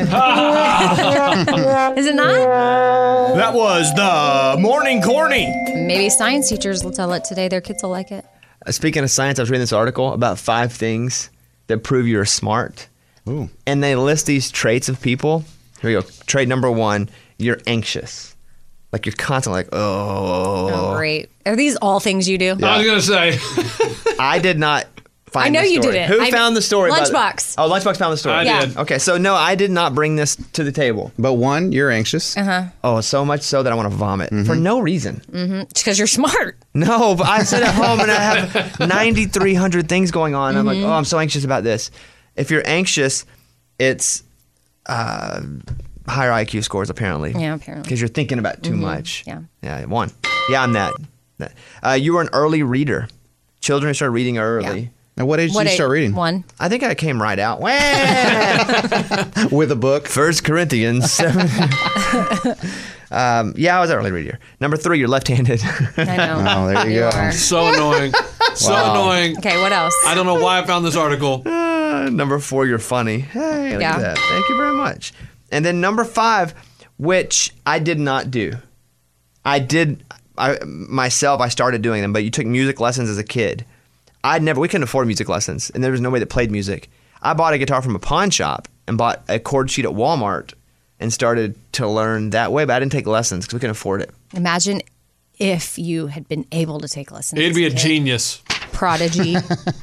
Is it not? That was the Morning Corny. Maybe science teachers will tell it today. Their kids will like it. Uh, Speaking of science, I was reading this article about five things that prove you're smart. Ooh. And they list these traits of people. Here we go. Trait number one, you're anxious. Like you're constantly like, oh. Oh, great. Are these all things you do? I was gonna say. I did not find I know the you story. didn't. Who I- found the story? by the- Lunchbox. Oh, Lunchbox found the story. I Yeah. did. Okay, so no, I did not bring this to the table. But one, you're anxious. Uh-huh. Oh, so much so that I want to vomit for no reason. Mm-hmm. Because you're smart. No, but I sit at home and I have ninety-three hundred things going on. I'm like, oh, I'm so anxious about this. If you're anxious, it's uh, higher I Q scores apparently. Yeah, apparently. Because you're thinking about too Mhm. much. Yeah. Yeah, one. Yeah, I'm that. that. Uh, you were an early reader. Children who start reading early. At what age What did you age? start reading? One. I think I came right out. With a book? First Corinthians seven. um, yeah, I was an early reader. Number three, you're left-handed. I know. Oh, there you, You go. are. So annoying. So Wow. annoying. Okay, what else? I don't know why I found this article. Uh, number four, you're funny. Hey, look Yeah. at that. Thank you very much. And then number five, which I did not do. I did I myself. I started doing them, but you took music lessons as a kid. I'd never. We couldn't afford music lessons, and there was nobody that played music. I bought a guitar from a pawn shop and bought a chord sheet at Walmart and started to learn that way. But I didn't take lessons because we couldn't afford it. Imagine if you had been able to take lessons. It'd as be a kid. genius. Prodigy.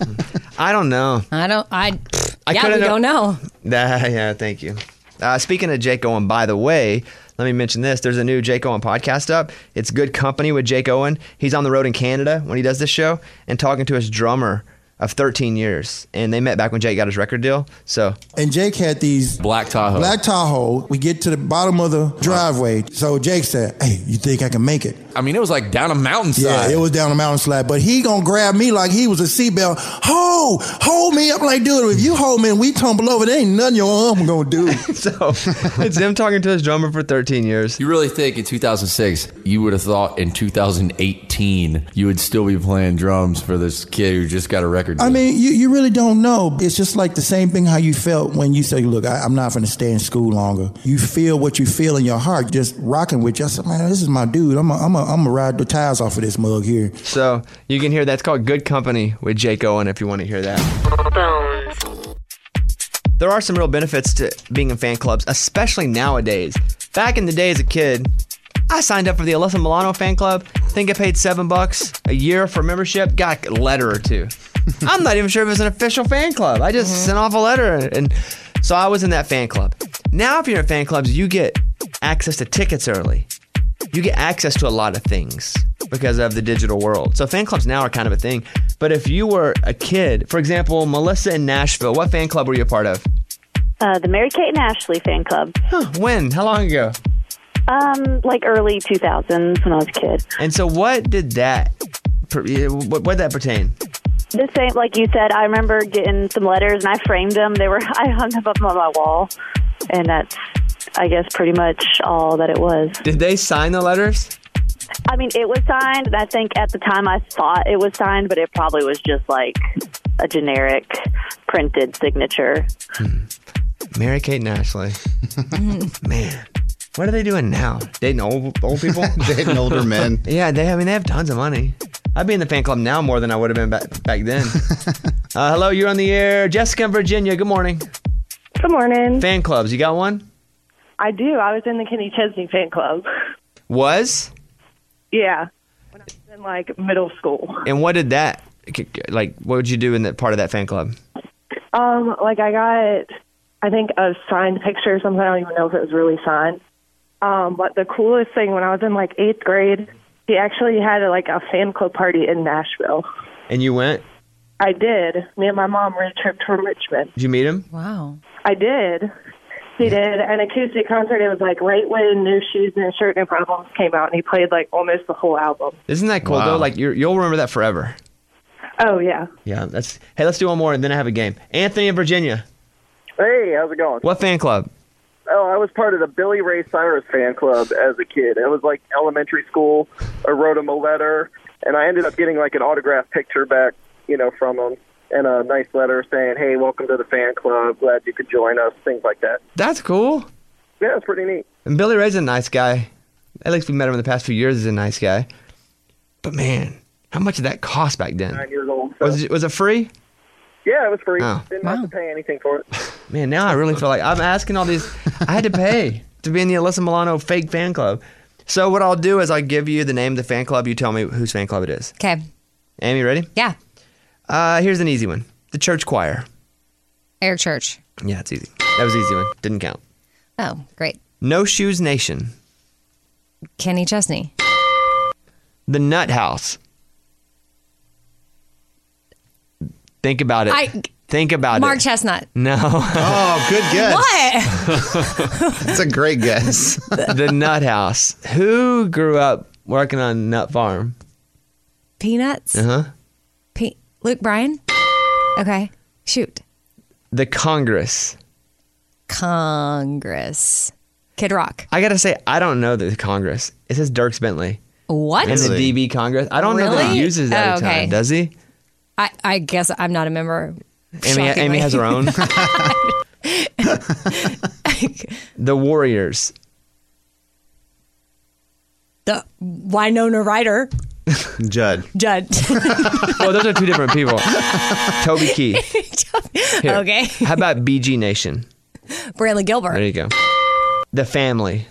I don't know. I don't. I. I yeah, couldn't we know- don't know. Nah, yeah, thank you. Uh, speaking of Jake Owen, by the way, let me mention this. There's a new Jake Owen podcast up. It's Good Company with Jake Owen. He's on the road in Canada when he does this show and talking to his drummer of thirteen years. And they met back when Jake got his record deal. So And Jake had these Black Tahoe. black Tahoe. We get to the bottom of the driveway. So Jake said, "Hey, you think I can make it?" I mean, it was like down a mountainside. Yeah, it was down a mountain slide. But he gonna grab me like he was a seatbelt. Hold, hold me up like, dude, if you hold me and we tumble over, there ain't nothing your arm gonna do. so it's him talking to his drummer for thirteen years. You really think in two thousand six, you would have thought in two thousand eighteen, you would still be playing drums for this kid who just got a record deal? I mean, you, you really don't know. It's just like the same thing how you felt when you say, look, I, I'm not going to stay in school longer. You feel what you feel in your heart, just rocking with you. I said, man, this is my dude. I'm going I'm to ride the tires off of this mug here. So you can hear that's called Good Company with Jake Owen if you want to hear that. There are some real benefits to being in fan clubs, especially nowadays. Back in the day as a kid, I signed up for the Alyssa Milano fan club. Think I paid seven bucks a year for membership. Got a letter or two. I'm not even sure if it was an official fan club. I just sent off a letter. And so I was in that fan club. Now, if you're in fan clubs, you get access to tickets early. You get access to a lot of things because of the digital world. So fan clubs now are kind of a thing. But if you were a kid, for example, Melissa in Nashville, what fan club were you a part of? Uh, the Mary Kate and Ashley fan club. Huh, when? How long ago? Um, like early two thousands when I was a kid. And so what did that, per- what what did that pertain? The same, like you said, I remember getting some letters and I framed them. They were, I hung them up on my wall, and that's, I guess, pretty much all that it was. Did they sign the letters? I mean, it was signed, and I think at the time I thought it was signed, but it probably was just like a generic printed signature. Hmm. Mary Kate and Ashley. Man. What are they doing now? Dating old old people? Dating older men. Yeah, they. I mean, they have tons of money. I'd be in the fan club now more than I would have been back back then. uh, hello, you're on the air, Jessica in Virginia. Good morning. Good morning. Fan clubs, you got one? I do. I was in the Kenny Chesney fan club. Was? Yeah, when I was in like middle school. And what did that, like, what would you do in that part of that fan club? Um, like I got, I think a signed picture or something. I don't even know if it was really signed. Um, but the coolest thing when I was in like eighth grade, he actually had a, like a fan club party in Nashville. And you went? I did. Me and my mom road tripped from Richmond. Did you meet him? Wow. I did. He did an acoustic concert. It was like right when New Shoes, New Shirt, New Problems came out, and he played like almost the whole album. Isn't that cool Wow. though? Like you're, you'll remember that forever. Oh yeah. Yeah. That's. Hey, let's do one more, and then I have a game. Anthony in Virginia. Hey, how's it going? What fan club? Oh, I was part of the Billy Ray Cyrus fan club as a kid. It was like elementary school. I wrote him a letter, and I ended up getting like an autographed picture back, you know, from him, and a nice letter saying, "Hey, welcome to the fan club. Glad you could join us." Things like that. That's cool. Yeah, it's pretty neat. And Billy Ray's a nice guy. At least we met him in the past few years. He's a nice guy. But man, how much did that cost back then? Nine years old. So. Was it, was it free? Yeah, it was free. Oh. Didn't have to pay anything for it. Man, now I really feel like I'm asking all these. I had to pay to be in the Alyssa Milano fake fan club. So what I'll do is I'll give you the name of the fan club. You tell me whose fan club it is. Okay. Amy, ready? Yeah. Uh, here's an easy one. The church choir. Air Church. Yeah, it's easy. That was an easy one. Didn't count. Oh, great. No Shoes Nation. Kenny Chesney. The Nut House. Think about it. I, Think about Mark it. Chestnut. No. Oh, good guess. What? That's a great guess. The Nut House. Who grew up working on Nut Farm? Peanuts. Uh huh. Pe- Luke Bryan. Okay. Shoot. The Congress. Congress. Kid Rock. I gotta say, I don't know the Congress. It says Dierks Bentley. What? And the D B Congress. I don't know that he Really? uses that Oh, every okay. time. Does he? I, I guess I'm not a member. Amy, Amy shockingly. has her own. The Warriors. The Winona Ryder. Judd. Judd. Well, those are two different people. Toby Keith. Here. Okay. How about B G Nation? Brantley Gilbert. There you go. The Family.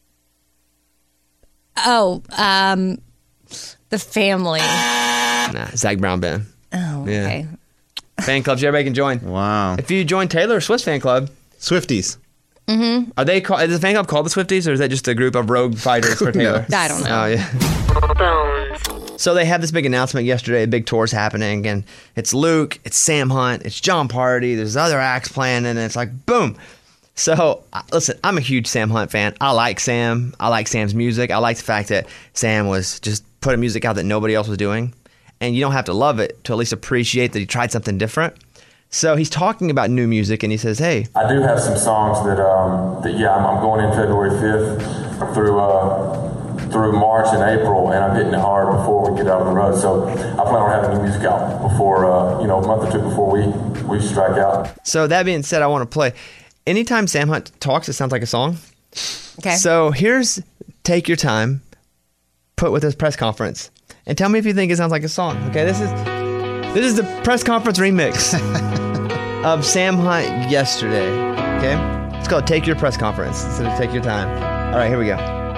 Oh, um, the Family. Nah, Zach Brown Band. Oh, Yeah. okay. Fan clubs everybody can join. Wow. If you join Taylor Swift's fan club, Swifties. Mm-hmm. Are they called? Is the fan club called the Swifties, or is that just a group of rogue fighters for Taylor? I don't know. Oh yeah. So they had this big announcement yesterday. A big tour's happening, and it's Luke, it's Sam Hunt, it's John Party. There's other acts playing, and it's like boom. So uh, listen, I'm a huge Sam Hunt fan. I like Sam. I like Sam's music. I like the fact that Sam was just putting music out that nobody else was doing, and you don't have to love it to at least appreciate that he tried something different. So he's talking about new music, and he says, "Hey, I do have some songs that, um, that yeah, I'm, I'm going in February fifth through uh, through March and April, and I'm hitting it hard before we get out on the road. So I plan on having new music out before, uh, you know, a month or two before we, we strike out." So that being said, I want to play. Anytime Sam Hunt talks, it sounds like a song. Okay. So here's Take Your Time, put with his press conference, and tell me if you think it sounds like a song. Okay, this is this is the press conference remix of Sam Hunt yesterday. Okay, it's called Take Your Press Conference instead of Take Your Time. All right, here we go.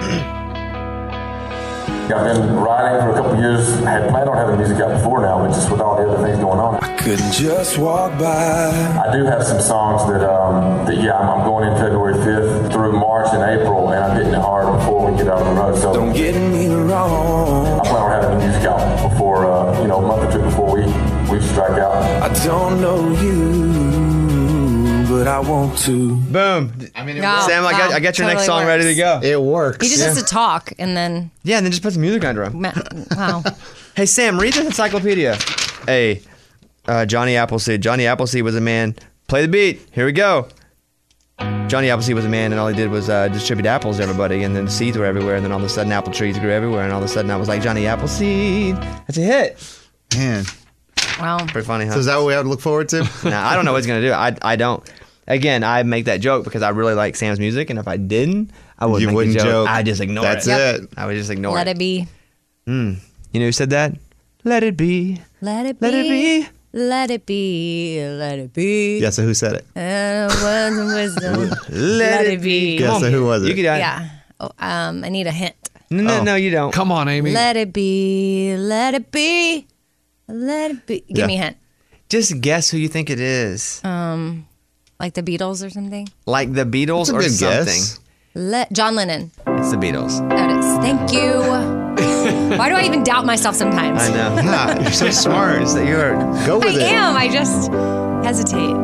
I've been writing for a couple years. I had planned on having music out before now, but just with all the other things going on, I couldn't just walk by. I do have some songs that, um, that yeah, I'm, I'm going in February fifth through March and April, and I'm hitting it hard before we get out on the road. So Don't get me wrong. I plan on having the music out before, uh, you know, a month or two before we, we strike out. I don't know you, but I want to. Boom. I mean, it No, Sam, I got no, I got your totally next song works. ready to go. It works. He just Yeah. has to talk, and then Yeah, and then just put some music under him. ma- wow. Hey, Sam, read this encyclopedia. Hey, uh, Johnny Appleseed. Johnny Appleseed was a man. Play the beat. Here we go. Johnny Appleseed was a man, and all he did was uh, distribute apples to everybody, and then seeds were everywhere, and then all of a sudden apple trees grew everywhere, and all of a sudden I was like, Johnny Appleseed. That's a hit. Man. Wow. Pretty funny, huh? So is that what we have to look forward to? Nah, I don't know what he's going to do. I, I don't. Again, I make that joke because I really like Sam's music, and if I didn't, I wouldn't You make wouldn't the joke. joke. I just ignore That's it. Yep. it. I would just ignore Let it. it be. Mm. You know who said that? Let it be. Let it be. Let it be. Let it be. Let it be. Yeah, so who said it? And words of wisdom. Let, Let it be. Yeah, so who was it? You could, uh, Yeah. Oh, um, I need a hint. No, no, no, you don't. Come on, Amy. Let it be. Let it be. Let it be. Give Yeah. me a hint. Just guess who you think it is. Um, like the Beatles or something. Like the Beatles That's a or good something. guess. Let John Lennon. It's the Beatles. That is. Thank you. Why do I even doubt myself sometimes? I know. Yeah, you're so smart. It's that you're Go I with it. am. I just hesitate.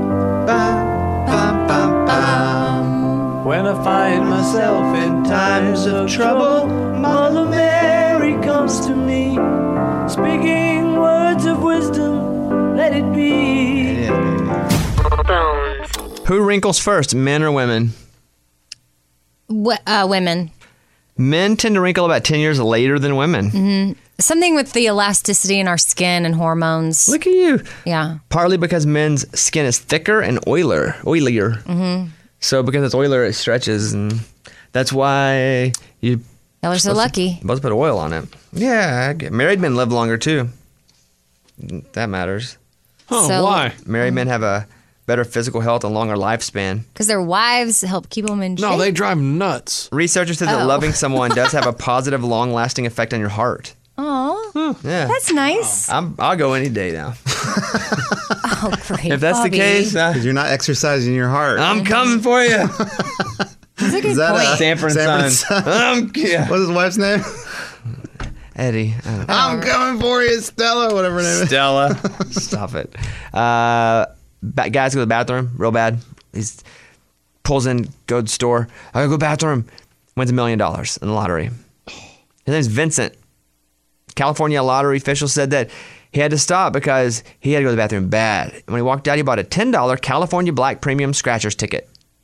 When I find myself in times of trouble, Mother Mary comes to me, speaking words of wisdom, let it be. Who wrinkles first, men or women? W- uh, women. Men tend to wrinkle about ten years later than women. hmm Something with the elasticity in our skin and hormones. Look at you. Yeah. Partly because men's skin is thicker and oiler, oilier. hmm So because it's oiler, it stretches, and that's why you. Y'all are so lucky. Supposed to put oil on it. Yeah, I get- married men live longer too. That matters. Oh, So- why? Married men have a better physical health and longer lifespan. Because their wives help keep them in shape. No, they drive nuts. Researchers said that Oh. loving someone does have a positive, long-lasting effect on your heart. Aw, Yeah, that's nice. I'm, I'll go any day now. Oh, great. If that's Bobby. the case, uh, Because you're not exercising your heart. I'm coming for you. That's a good Is that point. a Sanford and Sanford Son. Son? Um, yeah. What's his wife's name? Eddie. I don't know. I'm coming for you, Stella, whatever her name is. Stella. Stop it. Uh, ba- guys go to the bathroom real bad. He's pulls in, go to the store. I gotta go to the bathroom. Wins a million dollars in the lottery. His name's Vincent. California lottery official said that he had to stop because he had to go to the bathroom bad. When he walked out, he bought a ten dollars California Black Premium Scratchers ticket.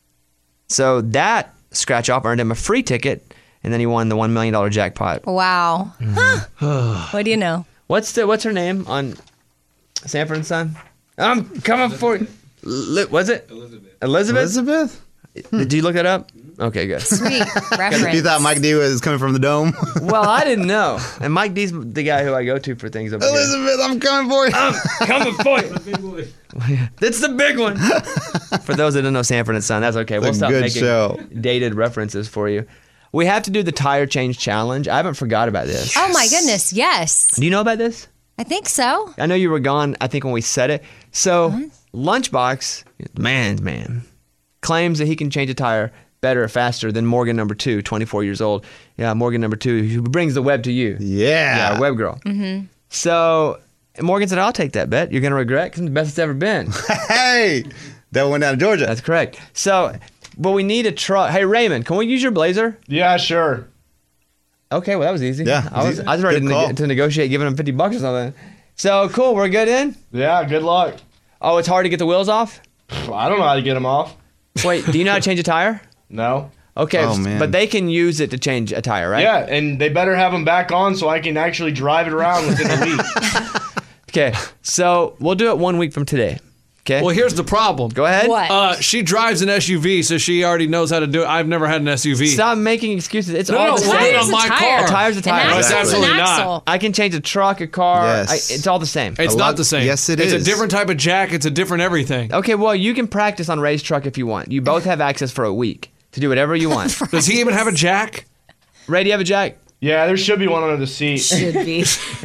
So that scratch off earned him a free ticket, and then he won the one million dollars jackpot. Wow. Huh. What do you know? What's the what's her name on Sanford and Son? I'm coming for you. Li- was it Elizabeth? Elizabeth? Elizabeth? Did you look that up? Okay, good. Sweet reference. You thought Mike D was coming from the dome? Well, I didn't know. And Mike D's the guy who I go to for things over here. Elizabeth, I'm coming for you. I'm coming for you. That's the big one. For those that don't know Sanford and Son, that's okay. It's We'll a stop good making show. dated references for you. We have to do the tire change challenge. I haven't forgot about this. Oh my goodness, yes. Do you know about this? I think so. I know you were gone, I think, when we said it. So, Lunchbox, man's man, claims that he can change a tire better, faster than Morgan number two, twenty-four years old. Yeah, Morgan number two, who brings the web to you. Yeah. Yeah, web girl. Mm-hmm. So, Morgan said, I'll take that bet. You're going to regret because I'm the best it's ever been. Hey, that went down to Georgia. That's correct. So, but we need a truck. Hey, Raymond, can we use your Blazer? Yeah, sure. Okay, well, that was easy. Yeah, I was, I was ready to, good call. neg- to negotiate giving him fifty bucks or something. So, cool. We're good in? Yeah, good luck. Oh, it's hard to get the wheels off? I don't know how to get them off. Wait, do you know how to change a tire? No. Okay, Oh, man. but they can use it to change a tire, right? Yeah, and they better have them back on so I can actually drive it around within a week. Okay, so we'll do it one week from today. Okay. Well, here's the problem. Go ahead. What? Uh, she drives an S U V, so she already knows how to do it. I've never had an S U V. Stop making excuses. It's No, all no, the what same. on my tire. car? A tire's a tire. An No, it's axle's absolutely an not. axle. I can change a truck, a car. Yes. I, it's all the same. It's A not lot- the same. yes, it it's is. a different type of jack. It's a different everything. Okay, well, you can practice on Ray's truck if you want. You both have access for a week to do whatever you want. Does he even have a jack? Ray, do you have a jack? Yeah, there should be one under the seat. Should be.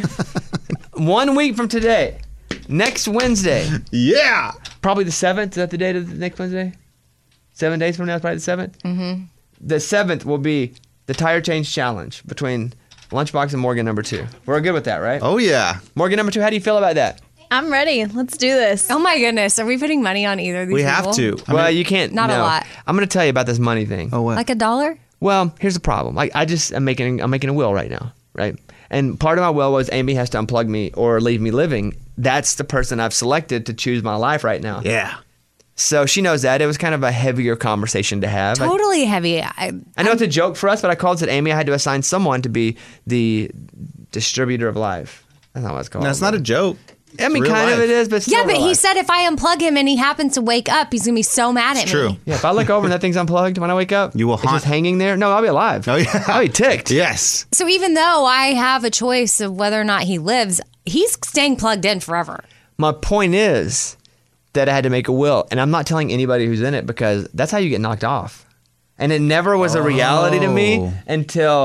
One week from today, next Wednesday, Yeah. probably the seventh. Is that the date of the next Wednesday? Seven days from now is probably the seventh. Mm-hmm. The seventh will be the tire change challenge between Lunchbox and Morgan number two. We're good with that, right? Oh, yeah. Morgan number two, how do you feel about that? I'm ready. Let's do this. Oh my goodness. Are we putting money on either of these We have people? to. I well, mean- you can't. Not a no. lot. I'm going to tell you about this money thing. Oh, what? Like a dollar? Well, here's the problem. Like I just I'm making I'm making a will right now, right? And part of my will was Amy has to unplug me or leave me living. That's the person I've selected to choose my life right now. Yeah. So she knows that. It was kind of a heavier conversation to have. I- Totally heavy. I, I know it's a joke for us, but I called and said, Amy, I had to assign someone to be the distributor of life. That's not what it's called. That's not a joke. I mean, It's real kind of life. it is, but still yeah, but real he life. said if I unplug him and he happens to wake up, he's going to be so mad at It's me. true. Yeah, if I look over and that thing's unplugged when I wake up, You will it's haunt- just hanging there. No, I'll be alive. Oh, yeah. I'll be ticked. Yes. So even though I have a choice of whether or not he lives, he's staying plugged in forever. My point is that I had to make a will, and I'm not telling anybody who's in it because that's how you get knocked off. And it never was a reality to me Oh. until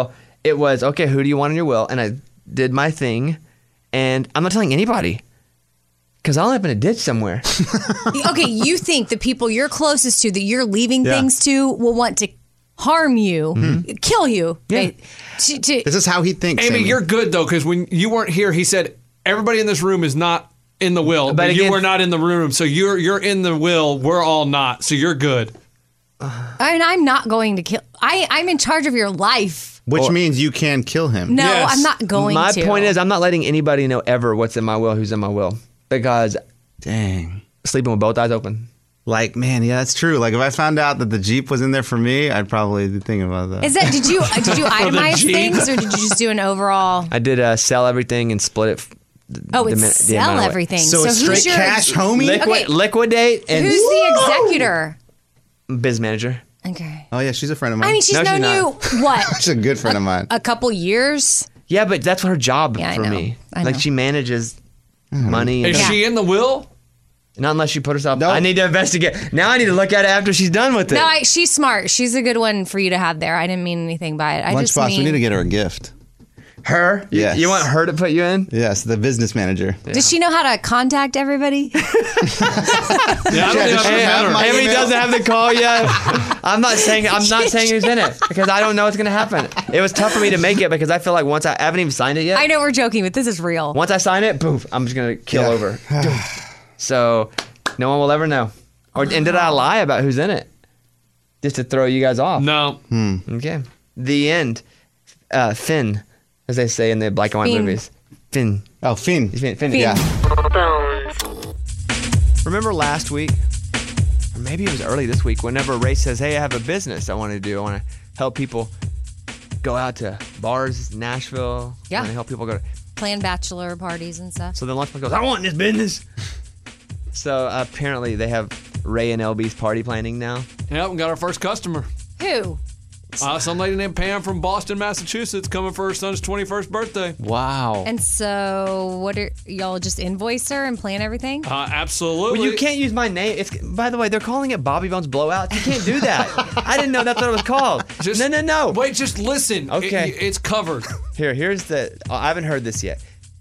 it was, okay, who do you want in your will? And I did my thing, and I'm not telling anybody because I'll end up in a ditch somewhere. Okay, you think the people you're closest to that you're leaving Yeah. things to will want to harm you, Mhm. kill you. Yeah. They- to- to- This is how he thinks. Amy, Amy. you're good though, because when you weren't here, he said everybody in this room is not in the will, but, But you again- were not in the room, so you're you're in the will. We're all not, so you're good. I mean, I'm not going to kill. I, I'm in charge of your life. Which means you can kill him. No, I'm not going my to. point is, I'm not letting anybody know ever what's in my will, who's in my will, because dang, sleeping with both eyes open. Like, man, yeah, that's true. Like, if I found out that the Jeep was in there for me, I'd probably be thinking about that. Is that did you did you For the itemize Jeep. things or did you just do an overall? I did uh, sell everything and split it. f- Oh, the it's min- the sell amount of it. everything. So So it's who's straight your- cash, homie? Liquid, Okay. Liquidate and Who's the executor? biz manager. Okay. Oh yeah, she's a friend of mine. I mean, she's No, she's known not. you what She's a good friend of mine. a couple years. Yeah, but that's her job Yeah, I for know. me. I Like know. she manages money. Is and she in the will? Not unless she put herself. I need to investigate. Now I need to look at it after she's done with it. No, I, she's smart. She's a good one for you to have there. I didn't mean anything by it. I just Lunchbox, mean. we need to get her a gift. Her? You- Yes. You want her to put you in? Yes, the business manager. Does she know how to contact everybody? Yeah, I don't think I Amy, met her. Amy doesn't have the call yet. I'm not saying I'm not saying who's in it because I don't know what's gonna happen. It was tough for me to make it because I feel like once I, I haven't even signed it yet. I know we're joking, but this is real. Once I sign it, poof, I'm just gonna kill Yeah. over. So no one will ever know. Or and did I lie about who's in it? Just to throw you guys off. No. Hmm. Okay. The end. Uh, Finn, as they say in the black and white Finn. movies. Finn. Oh, Finn. Finn. Finn. Finn. Yeah. Remember last week, or maybe it was early this week, whenever Ray says, "Hey, I have a business I want to do. I want to help people go out to bars, Nashville. Yeah. I want to help people go to." Plan bachelor parties and stuff. So then Lunchbox goes, "I want this business." So uh, apparently they have Ray and L B's party planning now. Yep, we got our first customer. Who? Uh, some lady named Pam from Boston, Massachusetts, coming for her son's twenty-first birthday. Wow. And so, what are y'all just invoice her and plan everything? Uh, absolutely. Well, you can't use my name. It's, by the way, they're calling it Bobby Bones Blowout. You can't do that. I didn't know that's what it was called. Just- no, no, no. Wait, just listen. Okay. It- it's covered. Here, here's the. oh, I haven't heard this yet.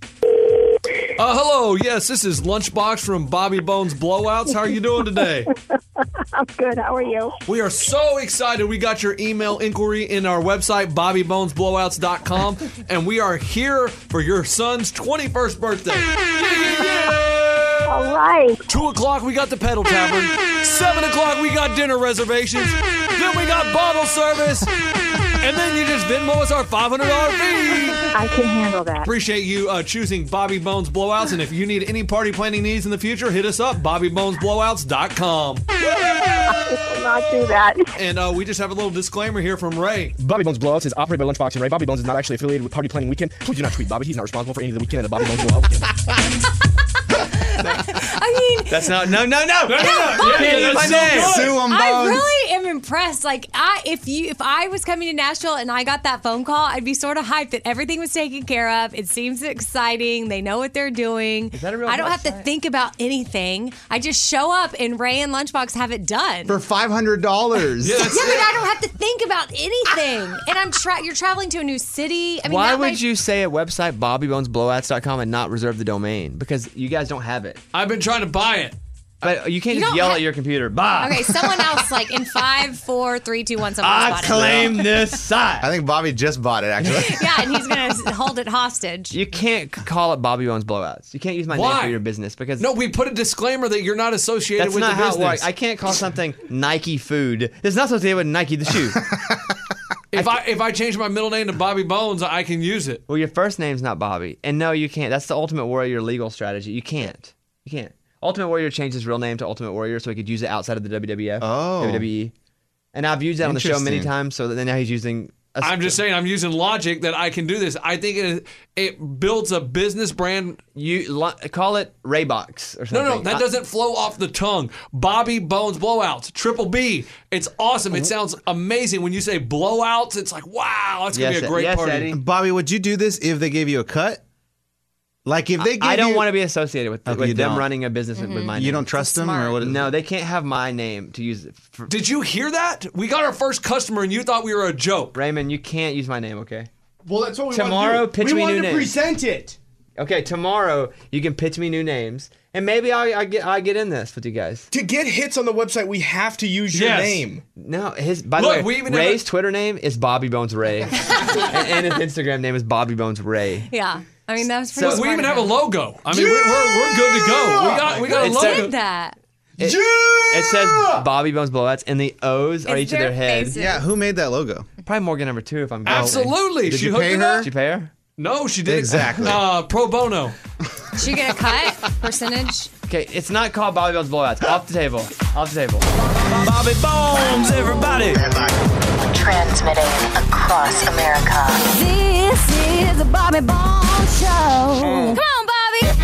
Uh, hello. Yes, this is Lunchbox from Bobby Bones Blowouts. How are you doing today? I'm good. How are you? We are so excited. We got your email inquiry in our website, bobby bones blowouts dot com, and we are here for your son's twenty-first birthday. All right. Two o'clock, we got the Pedal Tavern. Seven o'clock, we got dinner reservations. Then we got bottle service. And then you just Venmo us our five hundred dollars fee. I can handle that. Appreciate you uh, choosing Bobby Bones Blowouts. And if you need any party planning needs in the future, hit us up, bobby bones blowouts dot com. I will not do that. And uh, we just have a little disclaimer here from Ray. Bobby Bones Blowouts is operated by Lunchbox and Ray. Bobby Bones is not actually affiliated with Party Planning Weekend. Please do not tweet Bobby. He's not responsible for any of the weekend at the Bobby Bones Blowout Weekend. I mean, That's not. No, no, no. No, no, no. You can't Yeah, use my that's so name. good. Sue 'em, I Bones. really am impressed. Like, I if you if I was coming to Nashville and I got that phone call, I'd be sort of hyped that everything was taken care of. It seems exciting. They know what they're doing. Is that a real I don't have to website? think about anything. I just show up and Ray and Lunchbox have it done. For five hundred dollars. Yeah, that's yeah, but it. I don't have to think about anything. And I'm tra- you're traveling to a new city. I mean, Why that would might- you say a website bobby bones blowouts dot com and not reserve the domain? Because you guys don't have it. I've been trying to buy it. But you can't You just don't yell ha- at your computer. Bah. Okay, someone else, like in five, four, three, two, one, someone I else bought claim this site. I think Bobby just bought it, actually. it. Yeah, and he's gonna hold it hostage. You can't c- call it Bobby Bones Blowouts. You can't use my name Why? for your business because No, we put a disclaimer that you're not associated that's with not the how it business. works. I can't call something Nike Food. It's not associated with Nike the shoe. if I if I change my middle name to Bobby Bones, I can use it. Well, your first name's not Bobby, and no, you can't. That's the Ultimate Warrior legal strategy. You can't. You can't. Ultimate Warrior changed his real name to Ultimate Warrior so he could use it outside of the W W F, Oh. W W E, and I've used that on the show many Interesting. times. So that now he's using. A, I'm just saying, I'm using logic that I can do this. I think it it builds a business brand. You lo- call it Raybox or No, something. no, that I- doesn't flow off the tongue. Bobby Bones Blowouts, Triple B. It's awesome. It sounds amazing when you say blowouts. It's like, wow, that's gonna Yes, be a great yes, party. Eddie. Bobby, would you do this if they gave you a cut? Like if they gave I don't you, want to be associated with, Okay, with you them don't. running a business with my name. You don't trust them, or what? Is No, they can't have my name to use it. For, Did you hear that? We got our first customer, and you thought we were a joke. Raymond, you can't use my name, okay? Well, that's what we tomorrow. want to do. Pitch we me wanted new to names. present it. Okay, tomorrow you can pitch me new names, and maybe I, I get I get in this with you guys. To get hits on the website, we have to use your Yes. name. No, his by Look, the way, we even Ray's have Twitter name is Bobby Bones Ray, and, and his Instagram name is Bobby Bones Ray. Yeah. I mean, that was pretty Look, we smart even of have a him. logo. I mean, we're, we're we're good to go. We got we got a It's logo. a- Did that. It, it says Bobby Bones Blowouts, and the O's are It's each of their their heads. faces. Yeah, who made that logo? Probably Morgan number two if I'm guessing. Absolutely. Did she you hooked pay it her? up. Did you pay her? No, she didn't. Exactly. Uh, pro bono. Should you get a cut percentage? Okay, it's not called Bobby Bones Blowouts. Off the table. Off the table. Bobby Bones, everybody. Transmitting across America. This is the Bobby Bones Show. Come on, Bobby.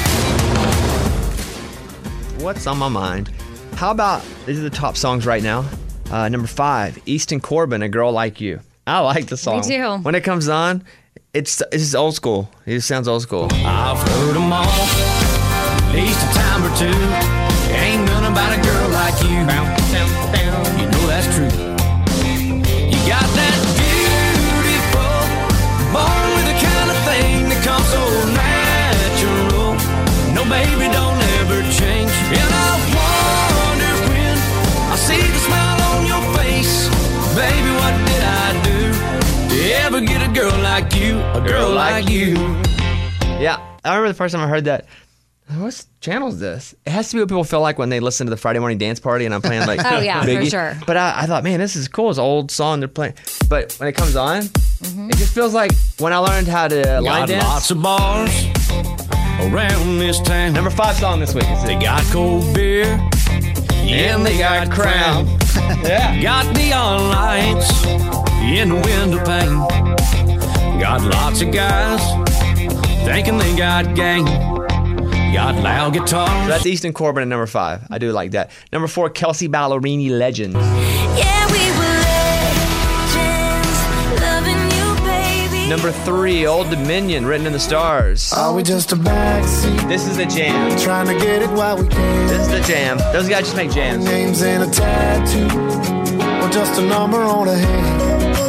What's on my mind? How about these are the top songs right now? Uh, number five, Easton Corbin, A Girl Like You. I like the song. too. When it comes on, it's it's just old school. It just sounds old school. I've heard them all, at least a time or two. Ain't none about a girl like you. You know that's true. You got that beautiful, born with the kind of thing that comes so natural. No, baby, don't ever change. And I wonder when I see the smile on your face, baby, what did I do to ever get a girl like you, a girl like you? Yeah, I remember the first time I heard that. What channel is this? It has to be what people feel like when they listen to the Friday morning dance party and I'm playing like Oh, yeah, for Biggie. sure. But I, I thought, man, this is cool. It's an old song they're playing. But when it comes on, Mm-hmm. it just feels like when I learned how to line Got dance. lots of bars around this town. Number five song this week is They got cold beer and they got Crown. Yeah. Got neon lights in the window pane. Got lots of guys thinking they got game. Got loud guitars. So that's Easton Corbin at number five. I do like that. Number four, Kelsey Ballerini, Legends. Yeah, we were legends, loving you, baby. Number three, Old Dominion, Written in the Stars. Are we just a backseat? This is the jam. Trying to get it while we can. This is the jam. Those guys just make jams. Names and a tattoo, or just a number on a hand.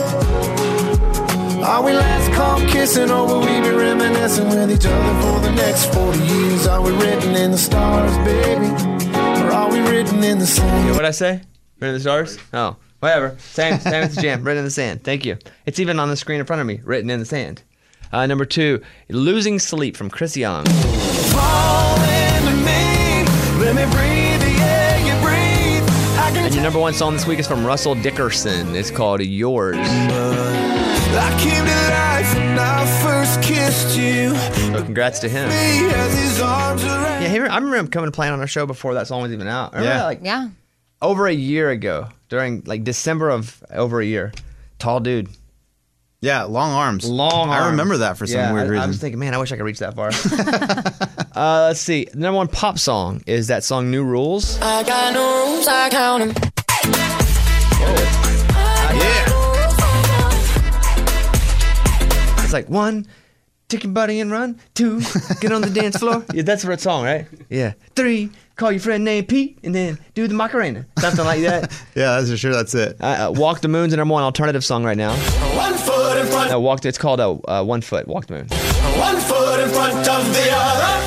Are we last call kissing, or will we be reminiscing with each other for the next forty years? Are we written in the stars, baby, or are we written in the sand? What'd I say? Written in the Stars? Oh, whatever. Same, same as the jam. Written in the Sand. Thank you. It's even on the screen in front of me. Written in the Sand. Uh, number two, Losing Sleep from Chris Young. Fall into me, let me breathe the air you breathe. I can And your number one song this week is from Russell Dickerson. It's called Yours. I came to life when I first kissed you. So congrats to him. He has his arms around. Yeah, he, I remember him coming to play on our show before that song was even out. I remember Yeah. that, like Yeah. over a year ago, during like December of over a year. Tall dude. Yeah, long arms. Long arms. I remember that for some Yeah, weird I, reason. I was thinking, man, I wish I could reach that far. uh, let's see. The number one pop song is that song New Rules. I got no rules, I count them. It's like one, take your buddy and run. Two, get on the dance floor. Yeah, that's the song, right? Yeah. Three, call your friend named Pete, and then do the Macarena. Something like that. Yeah, that's for sure. That's it. Uh, uh, Walk the Moon's the number one alternative song right now. One foot in front, Uh, Walk. It's called uh, uh, One Foot, Walk the Moon. one foot in front of the other.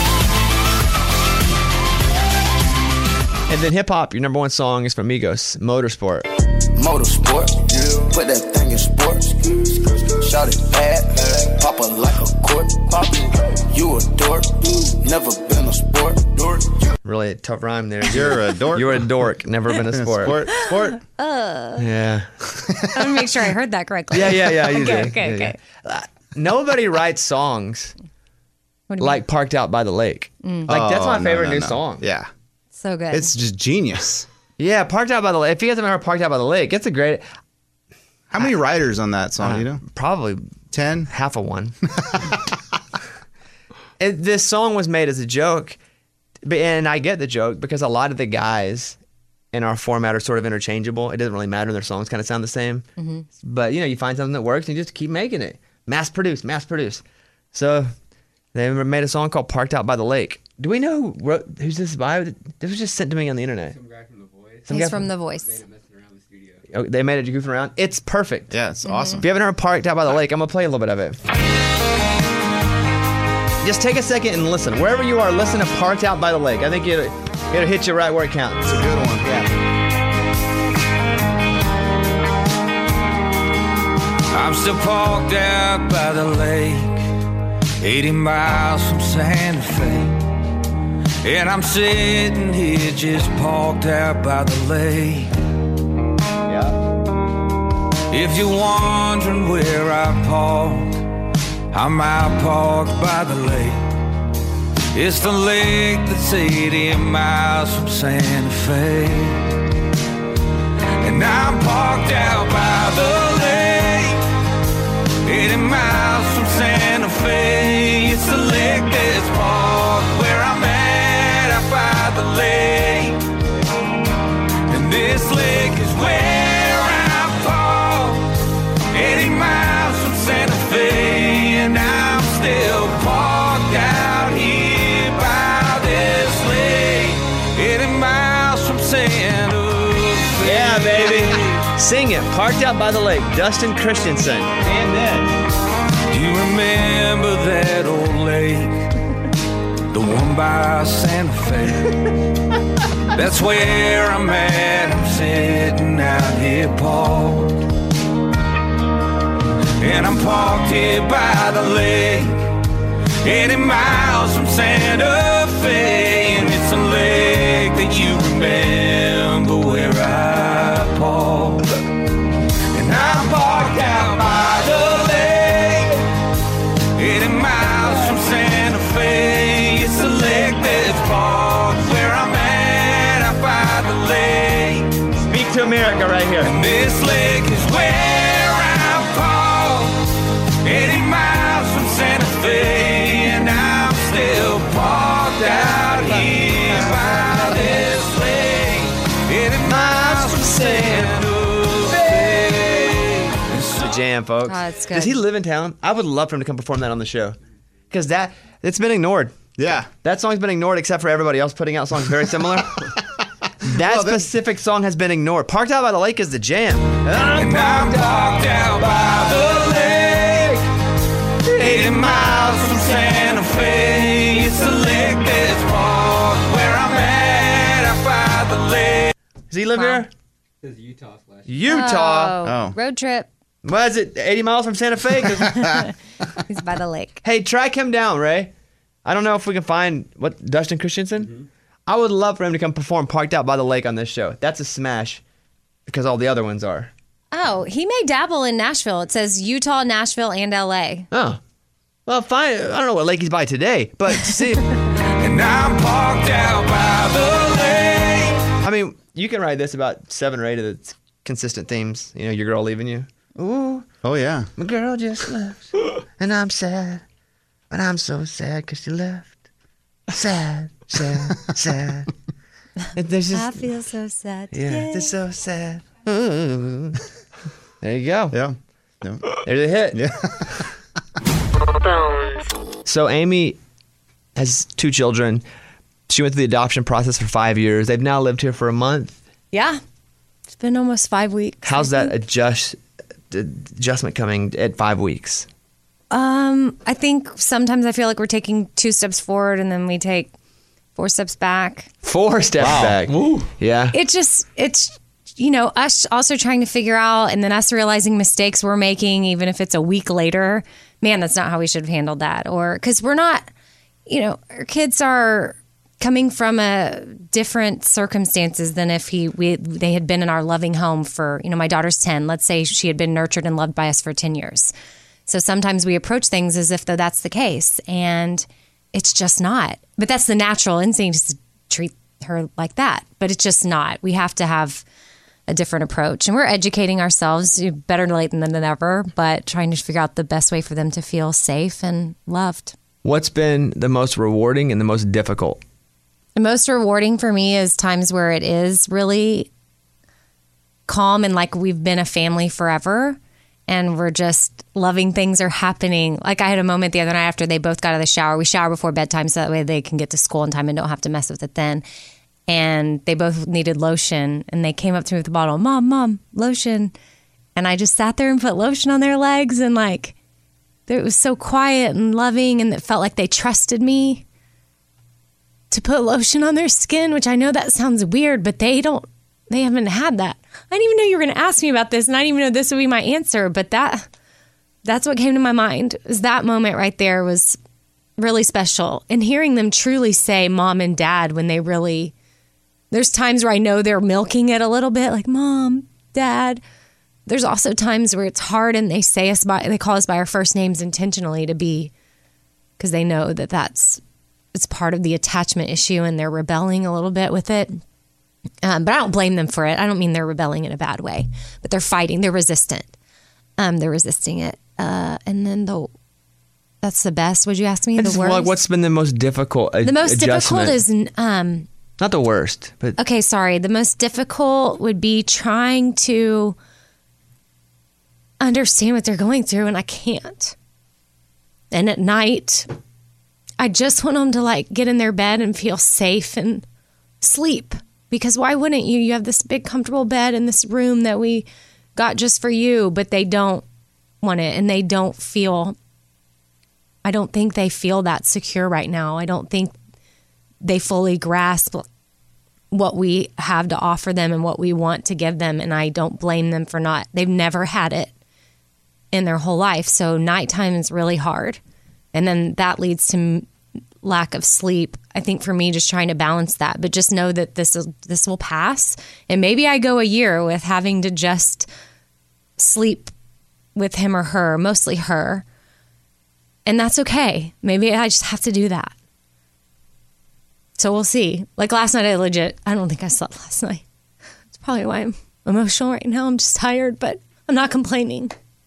And then hip hop, your number one song is from Migos, Motorsport. Motorsport, put that thing in sports. Shout it bad, pop it like a court. You a dork, never been a sport. Really a tough rhyme there. You're a dork. You're a dork, never been a sport. Sport. Sport. Uh, Yeah. I want to make sure I heard that correctly. Yeah, yeah, yeah. You okay, do. okay, Yeah, okay. yeah. Uh, nobody writes songs What do you like Parked Out by the Lake. Mm. Like, that's Oh, my no, favorite no, new no. song. Yeah. mean? So good. It's just genius. Yeah, Parked Out by the Lake. If you guys haven't heard Parked Out by the Lake, it's a great. How many writers on that song, Uh, you know? Probably ten? half of one. it, this song was made as a joke, but, and I get the joke because a lot of the guys in our format are sort of interchangeable. It doesn't really matter. Their songs kind of sound the same. Mm-hmm. But, you know, you find something that works and you just keep making it. Mass produce, mass produce. So they made a song called Parked Out by the Lake. Do we know who wrote, who's this by? This was just sent to me on the internet. Some guy from The Voice. Some He's guy from The Voice. oh, they made it goofing around. It's perfect. Yeah, it's awesome. If you haven't heard Parked Out by the Lake, I'm going to play a little bit of it. Just take a second and listen. Wherever you are, listen to Parked Out by the Lake. I think it'll, it'll hit you right where it counts. It's a good one. Yeah. I'm still parked out by the lake, eighty miles from Santa Fe. And I'm sitting here just parked out by the lake. Yeah. If you're wondering where I park, I'm out parked by the lake. It's the lake that's eighty miles from Santa Fe. And I'm parked out by the lake, eighty miles from Santa Fe. It's the lake that's parked where I'm at, out by the lake. And this lake is where I'm parked, eighty miles from Santa Fe. And I'm still parked out here by this lake, eighty miles from Santa Fe. Yeah, baby. Sing it. Parked Out by the Lake. Dustin Christensen. And then. Do you remember that old lake? The one by Santa Fe. That's where I'm at. I'm sitting out here parked. And I'm parked here by the lake, eighty miles from Santa Fe. And it's a lake that you remember where I parked. And I'm parked out by the lake, eighty miles from Santa Fe. It's a lake that's parked where I'm at, out by the lake. Speak to America right here. And this lake is where I'm parked, eighty miles from Santa Fe. And I'm still parked out here by this lake, eighty miles from Santa Fe. It's the jam, folks. Oh, it's good. Does he live in town? I would love for him to come perform that on the show. Because that, it's been ignored. Yeah. That song's been ignored except for everybody else putting out songs very similar. That Well, that- specific song has been ignored. Parked Out by the Lake is the jam. And I'm parked out by the lake, eighty miles from Santa Fe. It's the lake that's parked where I'm at, out by the lake. Does he live Wow. here? Utah. Utah. Oh, Oh. road trip. What is it? eighty miles from Santa Fe? 'Cause- He's by the lake. Hey, track him down, Ray. I don't know if we can find what Dustin Christensen. Mm-hmm. I would love for him to come perform Parked Out by the Lake on this show. That's a smash because all the other ones are. Oh, he may dabble in Nashville. It says Utah, Nashville, and L A. Oh, well, fine. I don't know what lake he's by today, but see, And I'm parked out by the lake. I mean, you can write this about seven or eight of the consistent themes. You know, your girl leaving you. Ooh, Oh, yeah. my girl just left, and I'm sad, but I'm so sad because she left. Sad, sad, sad. And there's I just, feel so sad. yeah, today. it's so sad. Ooh. There you go. Yeah. Yeah. There's a hit. Yeah. So Amy has two children. She went through the adoption process for five years. They've now lived here for a month. Yeah. It's been almost five weeks. How's that adjust adjustment coming at five weeks? Um, I think sometimes I feel like we're taking two steps forward and then we take four steps back. Four steps Wow. back. Yeah. It just, it's, you know, us also trying to figure out and then us realizing mistakes we're making, even if it's a week later. Man, that's not how we should have handled that. Or because we're not, you know, our kids are coming from a different circumstances than if he we they had been in our loving home for, you know, my daughter's ten. Let's say she had been nurtured and loved by us for ten years. So sometimes we approach things as if though that's the case, and it's just not. But that's the natural instinct, is to treat her like that. But it's just not. We have to have a different approach, and we're educating ourselves. Better late than never, but trying to figure out the best way for them to feel safe and loved. What's been the most rewarding and the most difficult? The most rewarding for me is times where it is really calm and like we've been a family forever and we're just loving things are happening. Like I had a moment the other night after they both got out of the shower. We shower before bedtime so that way they can get to school in time and don't have to mess with it then. and they both needed lotion, and they came up to me with a bottle. Mom, mom, lotion. And I just sat there and put lotion on their legs, and like, it was so quiet and loving, and it felt like they trusted me to put lotion on their skin, which I know that sounds weird, but they don't, they haven't had that. I didn't even know you were going to ask me about this, and I didn't even know this would be my answer, but that, that's what came to my mind. Is that moment right there was really special. And hearing them truly say mom and dad when they really, there's times where I know they're milking it a little bit, like mom, dad. There's also times where it's hard and they say us by, they call us by our first names intentionally to be, because they know that that's, it's part of the attachment issue and they're rebelling a little bit with it. Um, but I don't blame them for it. I don't mean they're rebelling in a bad way, but they're fighting. They're resistant. Um, they're resisting it. Uh, and then the, that's the best. Would you ask me? I The just, worst? like, what's been the most difficult uh, The most adjustment? difficult is, um, not the worst, but okay, sorry. The most difficult would be trying to understand what they're going through, and I can't. And at night, I just want them to like get in their bed and feel safe and sleep. Because why wouldn't you? You have this big comfortable bed in this room that we got just for you, but they don't want it, and they don't feel, I don't think they feel that secure right now. I don't think they fully grasp what we have to offer them and what we want to give them, and I don't blame them for not. They've never had it in their whole life, so nighttime is really hard, and then that leads to lack of sleep. I think for me, just trying to balance that, but just know that this is this will pass, and maybe I go a year with having to just sleep with him or her, mostly her, and that's okay. Maybe I just have to do that. So we'll see. Like last night, I legit, I don't think I slept last night. It's probably why I'm emotional right now. I'm just tired, but I'm not complaining.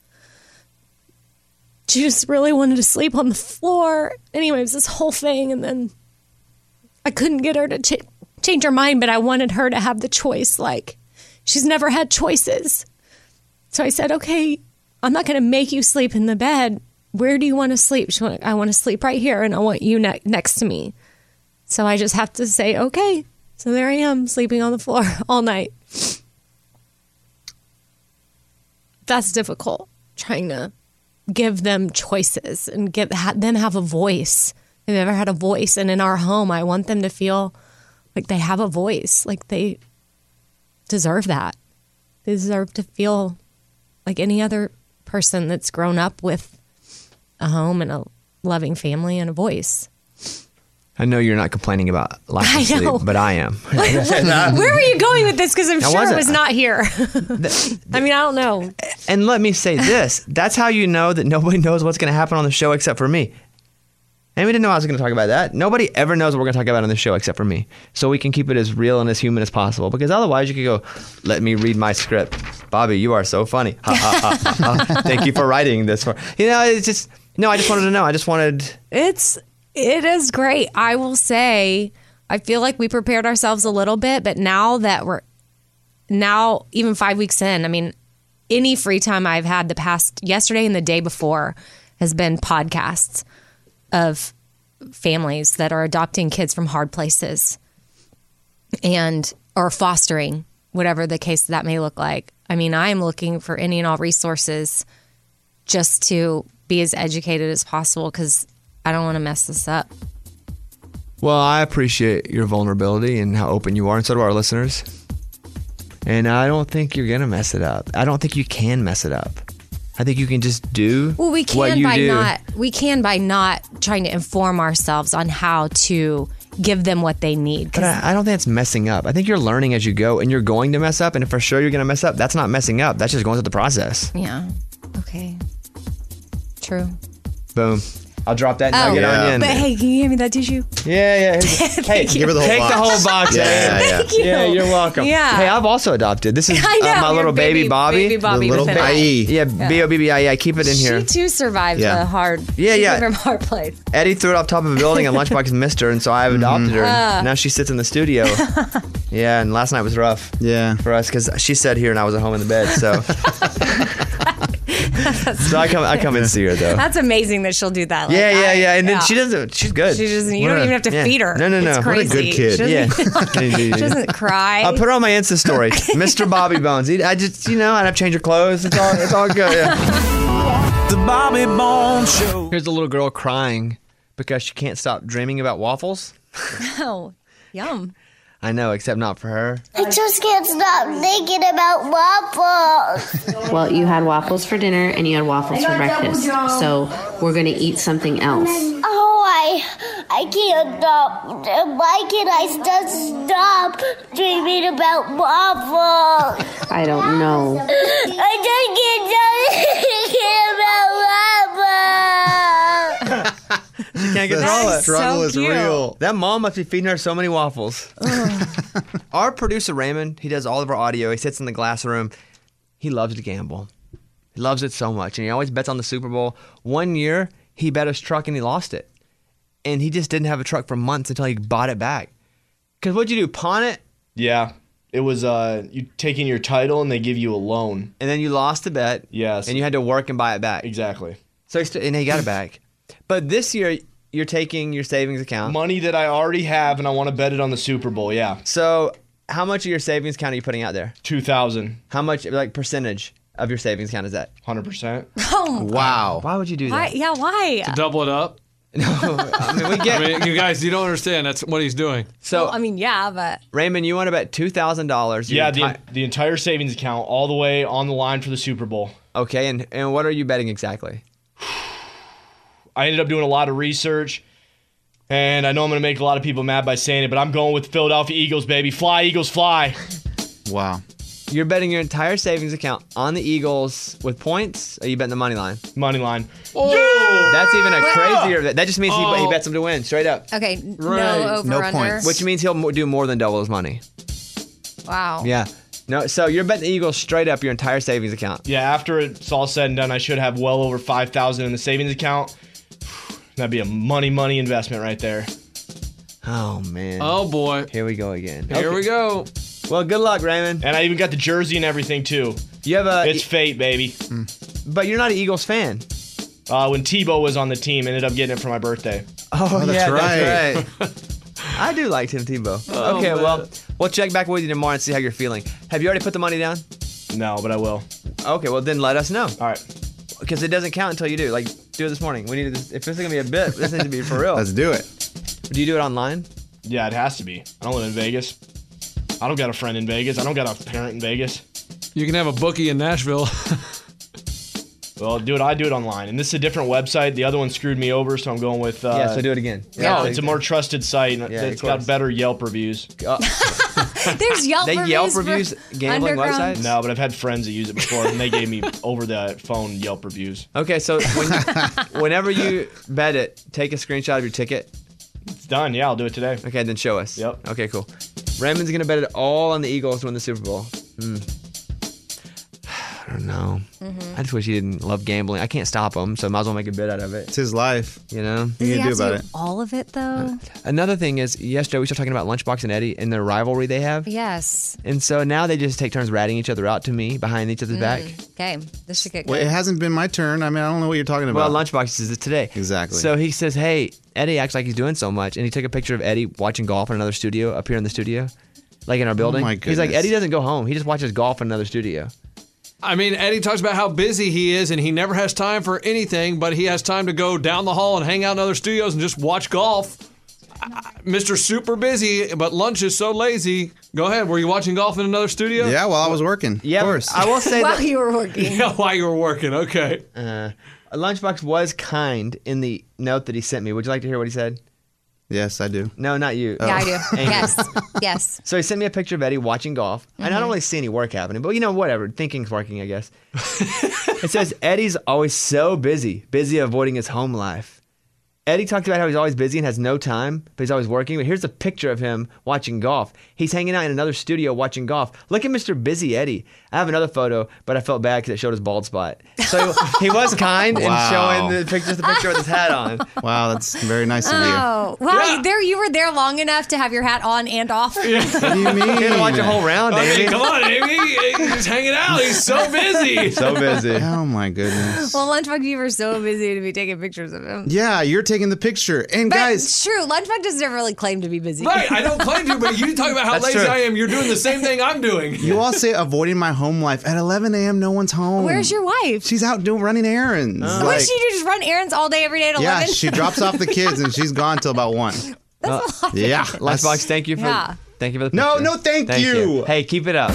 She just really wanted to sleep on the floor. Anyways, this whole thing, and then I couldn't get her to ch- change her mind, but I wanted her to have the choice. Like, she's never had choices. So I said, okay, I'm not going to make you sleep in the bed. Where do you want to sleep? She went, I want to sleep right here, and I want you ne- next to me. So I just have to say, okay. So there I am, sleeping on the floor all night. That's difficult, trying to give them choices and get ha- them have a voice. They've never had a voice. And in our home, I want them to feel like they have a voice, like they deserve that. They deserve to feel like any other person that's grown up with a home and a loving family and a voice. I know you're not complaining about lack of I sleep, know. but I am. Where were you going with this? Because I'm I sure it wasn't. was not here. I mean, I don't know. And let me say this. That's how you know that nobody knows what's going to happen on the show except for me. And we didn't know I was going to talk about that. Nobody ever knows what we're going to talk about on the show except for me. So we can keep it as real and as human as possible. Because otherwise you could go, let me read my script. Bobby, you are so funny. Ha, ha, ha, ha, ha. Thank you for writing this. For You know, it's just, no, I just wanted to know. I just wanted... It's it is great. I will say, I feel like we prepared ourselves a little bit, but now that we're now even five weeks in, I mean, any free time I've had the past yesterday and the day before has been podcasts of families that are adopting kids from hard places and or fostering, whatever the case that may look like. I mean, I am looking for any and all resources just to be as educated as possible because I don't want to mess this up. Well, I appreciate your vulnerability and how open you are, and so do our listeners. And I don't think you're going to mess it up. I don't think you can mess it up. I think you can just do Well, we what can you by do. not we can by not trying to inform ourselves on how to give them what they need. But I, I don't think it's messing up. I think you're learning as you go, and you're going to mess up, and if for sure you're going to mess up, that's not messing up. That's just going through the process. Yeah. Okay. True. Boom. I'll drop that Oh, nugget on you. but hey, can you give me that tissue? Yeah, yeah. Hey, you. give her the whole Take box. the whole box, Yeah, man. yeah, yeah. Thank you. Yeah, you're welcome. Yeah. Hey, I've also adopted. This is I know, uh, my your little baby, baby- Bobby. baby Bobby The little with an I. baby. Yeah, Yeah. B O B B I E. I keep it in here. She too survived Yeah. the hard. Yeah, she yeah. came from a hard place. Eddie threw it off top of a building, and Lunchbox missed her, and so I've adopted her. Ah. And now she sits in the studio. Yeah, and last night was rough. Yeah, for us because she sat here and I was at home in the bed. So So I come, I come and see her though. That's amazing that she'll do that. Like, yeah, yeah, I- yeah. And then she doesn't. She's good. She doesn't. You don't What a- even have to yeah. feed her. No, no, no. It's What a crazy. good kid. She Yeah. doesn't, she doesn't cry. I'll put her on my Insta story, Mister Bobby Bones. He- I just, you know, I'd have to change her clothes. It's all, it's all good. Yeah. The Bobby Bones Show. Here's a little girl crying because she can't stop dreaming about waffles. Oh, yum. I know, except not for her. I just can't stop thinking about waffles. Well, you had waffles for dinner and you had waffles for breakfast. So we're going to eat something else. Oh, I, I can't stop. Why can't I just stop dreaming about waffles? I don't know. I just can't stop thinking about waffles. She can't control The it. struggle is real. That mom must be feeding her so many waffles. Our producer Raymond, he does all of our audio. He sits in the glass room. He loves to gamble. He loves it so much, and he always bets on the Super Bowl. One year, he bet his truck and he lost it, and he just didn't have a truck for months until he bought it back. Because what'd you do? Pawn it? Yeah. It was uh, you taking your title and they give you a loan. And then you lost the bet. Yes. And you had to work and buy it back. Exactly. So he st- and he got it back. But this year, you're taking your savings account. Money that I already have and I want to bet it on the Super Bowl, yeah. So how much of your savings account are you putting out there? two thousand. How much, like, percentage of your savings account is that? one hundred percent. Oh, Wow. Why would you do why? that? Yeah, why? To double it up. I mean, we get. I mean, you guys, you don't understand. That's what he's doing. So, Well, I mean, yeah, but Raymond, you want to bet two thousand dollars. Yeah, the, the entire savings account all the way on the line for the Super Bowl. Okay, and, and what are you betting exactly? I ended up doing a lot of research, and I know I'm going to make a lot of people mad by saying it, but I'm going with Philadelphia Eagles, baby. Fly, Eagles, fly. Wow. You're betting your entire savings account on the Eagles with points, or are you betting the money line? Money line. Oh! That's even a crazier. That just means he, Oh. he bets them to win, straight up. okay, Right. no over No under. points. Which means he'll mo- do more than double his money. Wow. Yeah. No, so you're betting the Eagles straight up your entire savings account. Yeah, after it's all said and done, I should have well over five thousand dollars in the savings account. That'd be a money, money investment right there. Oh, man. Oh, boy. Here we go again. Here we go. Well, good luck, Raymond. And I even got the jersey and everything, too. You have a. It's fate, baby. But you're not an Eagles fan. Uh, when Tebow was on the team, ended up getting it for my birthday. Oh, that's yeah, right. That's right. I do like Tim Tebow. Oh, okay, man. well, we'll check back with you tomorrow and see how you're feeling. Have you already put the money down? No, but I will. Okay, well, then let us know. All right. Because it doesn't count until you do. Like, do it this morning. We need this. If this is going to be a bit, this needs to be for real. Let's do it. Do you do it online? Yeah, it has to be. I don't live in Vegas. I don't got a friend in Vegas. I don't got a parent in Vegas. You can have a bookie in Nashville. Well, dude, I do it online. And this is a different website. The other one screwed me over, so I'm going with... Uh, yeah, so do it again. No, it's a more trusted site. Yeah, It's of course. got better Yelp reviews. Uh, There's Yelp They reviews. Yelp for reviews gambling underground. websites? No, but I've had friends that use it before, and they gave me over the phone Yelp reviews. Okay, so when you, whenever you bet it, take a screenshot of your ticket. It's done. Yeah, I'll do it today. Okay, then show us. Yep. Okay, cool. Raymond's going to bet it all on the Eagles to win the Super Bowl. Hmm. I don't know. Mm-hmm. I just wish he didn't love gambling. I can't stop him, so I might as well make a bit out of it. It's his life. You know? Does he you can have do to about do it. all of it though? Another thing is, yesterday we started talking about Lunchbox and Eddie and their rivalry they have. Yes. And so now they just take turns ratting each other out to me behind each other's back. Okay, this should get good. Well, it hasn't been my turn. I mean, I don't know what you're talking Well, about. Lunchbox is it today. Exactly. So he says, hey, Eddie acts like he's doing so much. And he took a picture of Eddie watching golf in another studio up here in the studio, like in our building. my He's like, goodness. Eddie doesn't go home. He just watches golf in another studio. I mean, Eddie talks about how busy he is and he never has time for anything, but he has time to go down the hall and hang out in other studios and just watch golf. I- Mister Super Busy, but lunch is so lazy. Go ahead. Were you watching golf in another studio? yeah, while I was working. Yeah, of course. I will say While that you were working. Yeah, while you were working. Okay. uh, Lunchbox was kind in the note that he sent me. Would you like to hear what he said? Yes, I do. No, not you. Yeah, I do. Amy. Yes. Yes. So he sent me a picture of Eddie watching golf, and I don't really see any work happening, but you know, whatever. Thinking's working, I guess. It says Eddie's always so busy, busy avoiding his home life. Eddie talked about how he's always busy and has no time, but he's always working. But here's a picture of him watching golf. He's hanging out in another studio watching golf. Look at Mister Busy Eddie. I have another photo, but I felt bad because it showed his bald spot. So he was kind Wow. in showing the picture, the picture with his hat on. Wow, that's very nice of you. Oh, well, there you were there long enough to have your hat on and off. What do you mean? He had to watch a whole round, I Amy. mean, come on, Amy. He's hanging out. He's so busy. So busy. Oh my goodness. Well, Lunchbug, you were so busy to be taking pictures of him. Yeah, you're taking the picture. And But guys, it's true. Lunchbug doesn't ever really claim to be busy. Right, I don't claim to, but you talk about how That's lazy true. I am. You're doing the same thing I'm doing. you all say avoiding my home life. At eleven a.m., no one's home. Where's your wife? She's out doing running errands. What Like- does she do? Just run errands all day, every day at yeah, eleven? she drops off the kids and she's gone till about one. That's a lot. Yeah. Lunchbox, thank you for Yeah. thank you for the No, picture. no, thank you. Hey, keep it up.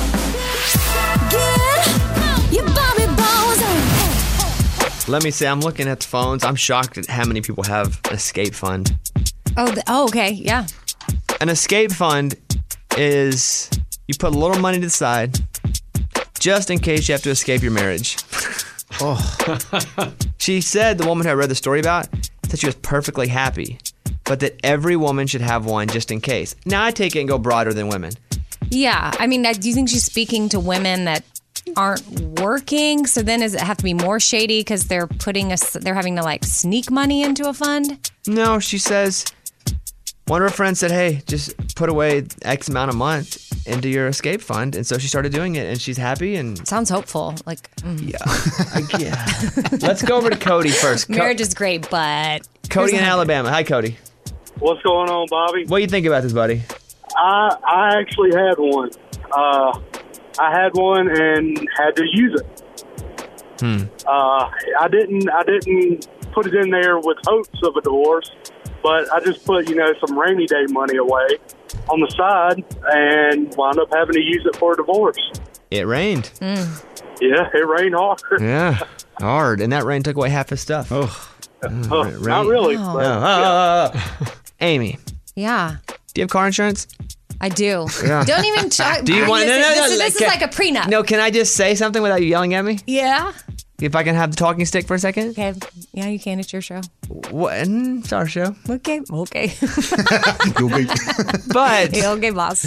Your Bobby Bones on. Let me say, I'm looking at the phones. I'm shocked at how many people have an escape fund. Oh, the, oh, okay, yeah. An escape fund is you put a little money to the side just in case you have to escape your marriage. Oh. She said, the woman who I read the story about, that she was perfectly happy, but that every woman should have one just in case. Now I take it and go broader than women. Yeah, I mean, do you think she's speaking to women that aren't working? So then does it have to be more shady because they're putting us, they're having to like sneak money into a fund? No, she says, one of her friends said, hey, just put away X amount a month into your escape fund. And so she started doing it and she's happy and... Sounds hopeful. Like, mm. Yeah. I, yeah. Let's go over to Cody first. Co- Marriage is great, but... Cody in here's the- Alabama. Hi, Cody. What's going on, Bobby? What do you think about this, buddy? I I actually had one. Uh, I had one and had to use it. Hmm. Uh, I didn't I didn't put it in there with hopes of a divorce, but I just put you know some rainy day money away on the side and wound up having to use it for a divorce. It rained. Mm. Yeah, it rained hard. Yeah. Hard. And that rain took away half his stuff. Oh. Oh, not really. Oh. but- Oh, oh, oh, oh. Amy, Yeah, do you have car insurance? I do. Yeah. Don't even try. Do you want- This, no, is, no, no, this, is, this can- is like a prenup. No, can I just say something without you yelling at me? Yeah. If I can have the talking stick for a second? Okay. Yeah, you can. It's your show. What? Mm, It's our show. Okay. Okay. But okay, boss.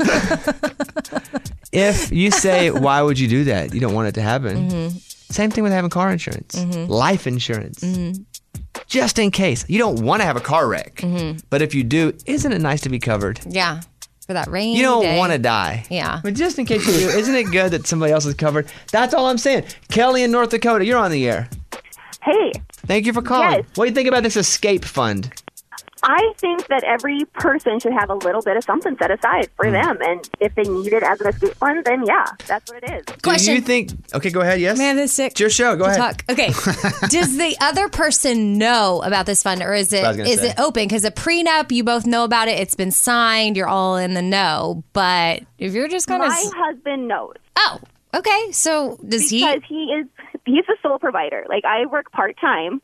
if you say, why would you do that? You don't want it to happen. Mm-hmm. Same thing with having car insurance, Mhm. life insurance. Mm-hmm. Just in case. You don't want to have a car wreck. Mhm. But if you do, isn't it nice to be covered? Yeah. For that rain. You don't day. want to die. Yeah. But just in case you do, isn't it good that somebody else is covered? That's all I'm saying. Kelly in North Dakota, you're on the air. Hey, Thank you for calling. Yes. What do you think about this escape fund? I think that every person should have a little bit of something set aside for them. And if they need it as an escape fund, then yeah, that's what it is. Do you think? Okay, go ahead. Yes. Man, this sick. It's your show. Go to ahead. talk. Okay. Does the other person know about this fund, or is it That's what I was gonna is say. it open? Because a prenup, you both know about it. It's been signed. You're all in the know. But if you're just kind of My husband knows. Oh, okay. So does he? Because he is he's a sole provider. Like I work part time.